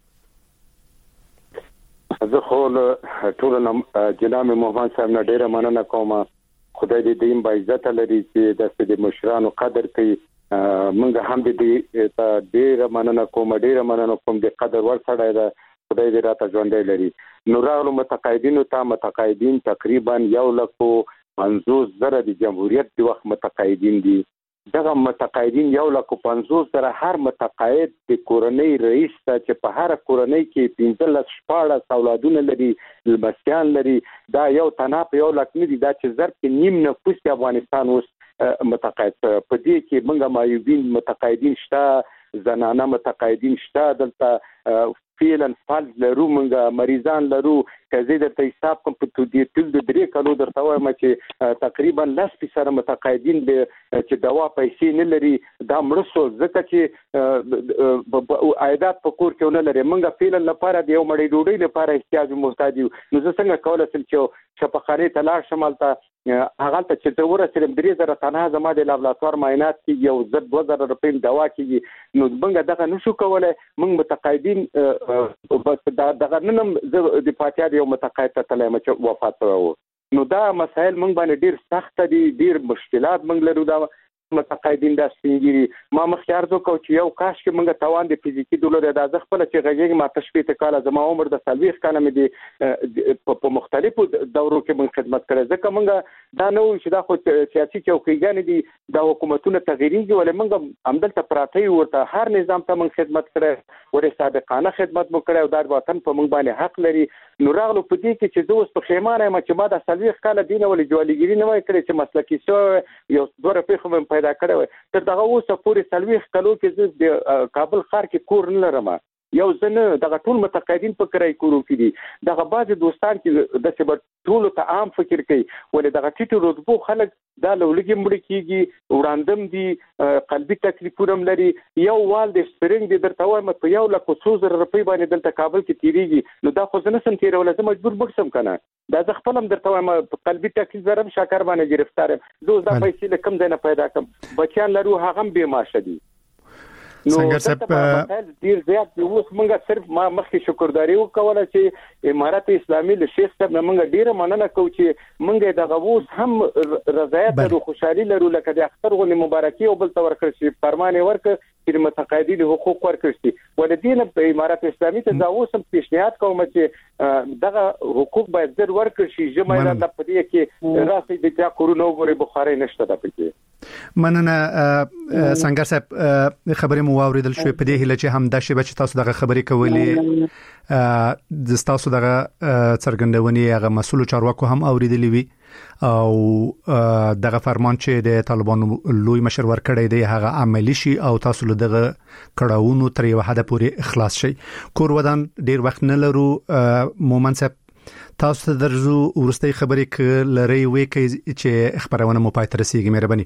زه خو ټول جناب محمد صاحب نه ډیره مننه کوم. خدای دې دې با عزت لري چې د دې مشرانو قدر کوي. منګه هم دې ډیره مننه کوم ډیره مننه کوم د قدر ور سره ده. خدای دې راته ژوندۍ لري. نو راغلو متقاعدینو ته متقاعدین تقریبا یو لک پنځوس زره د جمهوریت د وخت متقاعدین دي. دغه متقاعدین یو لک پنځوس زره هر متقاعد د کورنۍ رئیس ته چې په هر کورنۍ کې پنځلس شپاړس اولادونه لري لمسیان لري دا یو تناپ یو لک نه دي دا چې ضرب کې نیم نفوس د افغانستان اوس متقاعد په دې کې موږ مایوبین متقاعدین شته زنانه متقاعدین شته دلته فعلا فعل لرو موږ مریضان لرو کزه د حساب کوم په دې ټول د درې کلو درته وایم چې تقریبا لس فیصد متقاعدین چې دوا پیسې نه لري دا مرسو ځکه چې عایدات په کور کې نه لري موږ فعلا لپاره د یو مړی ډوډۍ لپاره احتیاج محتاج یو نو زه څنګه کولای شم چې شفاخانه تلاش شمالته هغه ته چې د ورسره درې زره تنها زما د لابراتوار معاینات کې یو زر دوه زره روپۍ دوا کېږي نو موږ دغه نشو کولای موږ متقاعدین دغه نن د پاتیا یو متقاعد ته تلای مچ وفات شو نو دا مسائل موږ باندې ډیر سخت دي ډیر مشکلات موږ لرو دا متقاعدین دا سپینګری ما مخکار زو کو چې یو کاش کې موږ توان د فزیکی دولت د ازخ خپل چې غږی ما تشبیه ته کاله زما عمر د سلويخ کنه مې دي په مختلفو دورو کې موږ خدمت کړې ځکه موږ دا نو چې دا خو سیاسي چوکیګان دي د حکومتونو تغییرېږي ولې موږ عمدلته پراتی ورته هر نظام ته موږ خدمت کړې ورې سابقانه خدمت مو کړې او د وطن په موږ باندې حق لري نو راغلو په دې کې چې زه اوس په خیمانه ما چې ما د سلويخ کاله دین ولې جوړیګری نه وای کړې چې مسلکی شو یو دوه رپې خو مې پیدا کړو تر دغه اوسه پورې سلويخ کلو کې زه د کابل ښار کې کور نه لرم یو ځنه دغه ټول متقاعدین په کرای کورو کې دي دغه بعض دوستان چې د سبا ټول ته عام فکر کوي ولې دغه ټیټو رتبو خلک دا لولګي مړ کیږي وړاندم دي قلبي تکلیفونه لري یو وال د سپرینګ د درته وایم په یو لک څو زره روپۍ باندې دلته کابل کې تیریږي نو دا خو زنه سم تیرول زه مجبور بکسم کنه دا ځ خپلم درته وایم قلبي تکلیف زرم شاکر باندې گرفتار زه دا پیسې کم ځای نه پیدا کوم بچیان لرو هغه هم به ماشه دي نو څنګه ډیر زیات دی اوس موږ صرف ما مخکې شکرداري وکوله چې امارات اسلامي له شیخ صاحب نه موږ ډیره مننه کوو چې موږ د غووس هم رضایت او خوشحالي لرو لکه د اختر غو مبارکي او بل تور کړی چې فرمان ورکړ چې متقاعدین حقوق ورکړي ولدین په امارات اسلامي ته دا اوس هم پیشنهاد کوم چې دغه حقوق باید زر ورکړي شي جمعه د پدې کې راسي د چا کورونو غوري بخاري نشته د پکې مننه څنګه صاحب خبرې مو واوریدل شوې په دې هله چې هم د شی بچ تاسو دغه خبرې کولې د تاسو دغه څرګندونې هغه مسؤل چارواکو هم اوریدلې وي او دغه فرمان چې د طالبانو لوی مشر ورکړی دی هغه عملی شي او تاسو له دغه کړهونو تر یو حد پورې اخلاص شي کور ودان ډیر وخت نه لرو مومن صاحب تاسو ته درځو ورستۍ خبرې ک لري وې چې خبرونه مو پاتې رسیږي مهرباني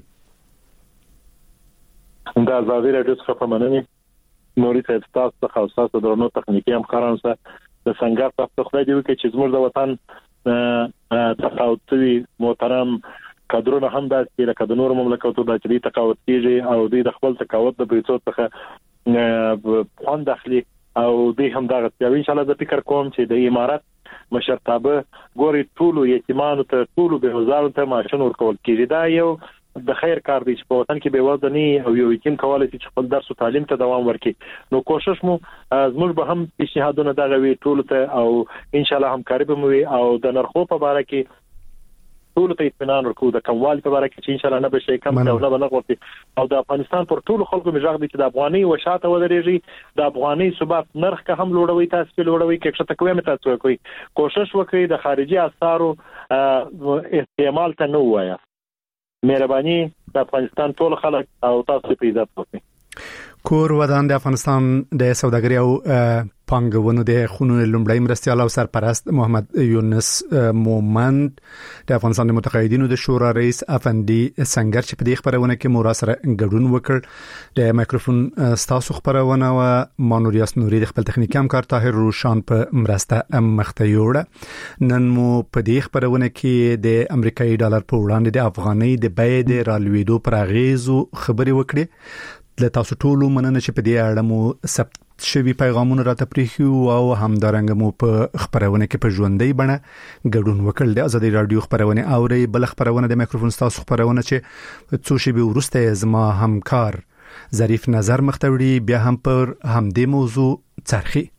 دا ازادي راډیو څخه په مننه نوري صاحب تاسو ته خاصه درنو تخنیکی همکارانو سره د څنګه تاسو خو دې وکړي چې زموږ د وطن تقاوتوي محترم کادرونه هم د لکه د نور مملکتونو د چری تقاوت کیږي او د خپل تقاوت د بریټو څخه خوان داخلي او د هم دغه ان شاء الله د فکر کوم چې د امارات مشرتابه ګوري ټولو یتیمانو ته ټولو به وزارت ته ماشين ورکول کیږي دا یو د خیر کار دی چې په وطن کې به وزنی او یو یتیم کولای شي خپل درس او تعلیم ته دوام ورکړي نو کوشش مو زموږ به هم پیشنهادونه دغه وی ټول ته او ان شاء الله همکاري به مو او د نرخو په اړه کې ټول ته اطمینان ورکو د کموال په اړه کې چې ان شاء الله نه به شي کم او نه بلغورتي او د افغانستان پر ټول خلکو مجاغ دي چې د افغاني وشاته ودرېږي د افغاني ثبات نرخ که هم لوړوي تاسو په لوړوي کې څه تکوي مې تاسو کوي کوشش وکړئ د خارجي اسعارو استعمال ته نه وایا مهرباني د افغانستان ټول خلک او تاسو په عزت وکړئ کور ودان د افغانستان د سوداګرۍ او پانګونو د خونو لومړی مرستيال او سرپرست محمد یونس مومند د افغانستان د متقاعدینو د شورا رئیس افندي سنگر چې په دې خبرونه کې مورا سره ګډون وکړ د مایکروفون ستاسو خبرونه او مانوریاس نوري د خپل تخنیکی همکار طاهر روشان په مرسته مخته یوړه. نن مو په دې خبرونه کې د امریکایي ډالر په وړاندې د افغانۍ د بیې د رالوېدو پر اغیزو خبرې وکړې. له تاسو ټولو مننه چې په دې اړه مو ثبت شوي پیغامونه راته پریښي او همدارنګه مو په خبرونه کې په ژوندۍ بڼه ګډون وکړل. د ازادي رادیو خبرونه اوري بل خبرونه د مایکروفون ستاسو خبرونه چې څو شېبې وروسته زما همکار ظریف نظر مختوړي بیا هم پر همدې موضوع څرخي.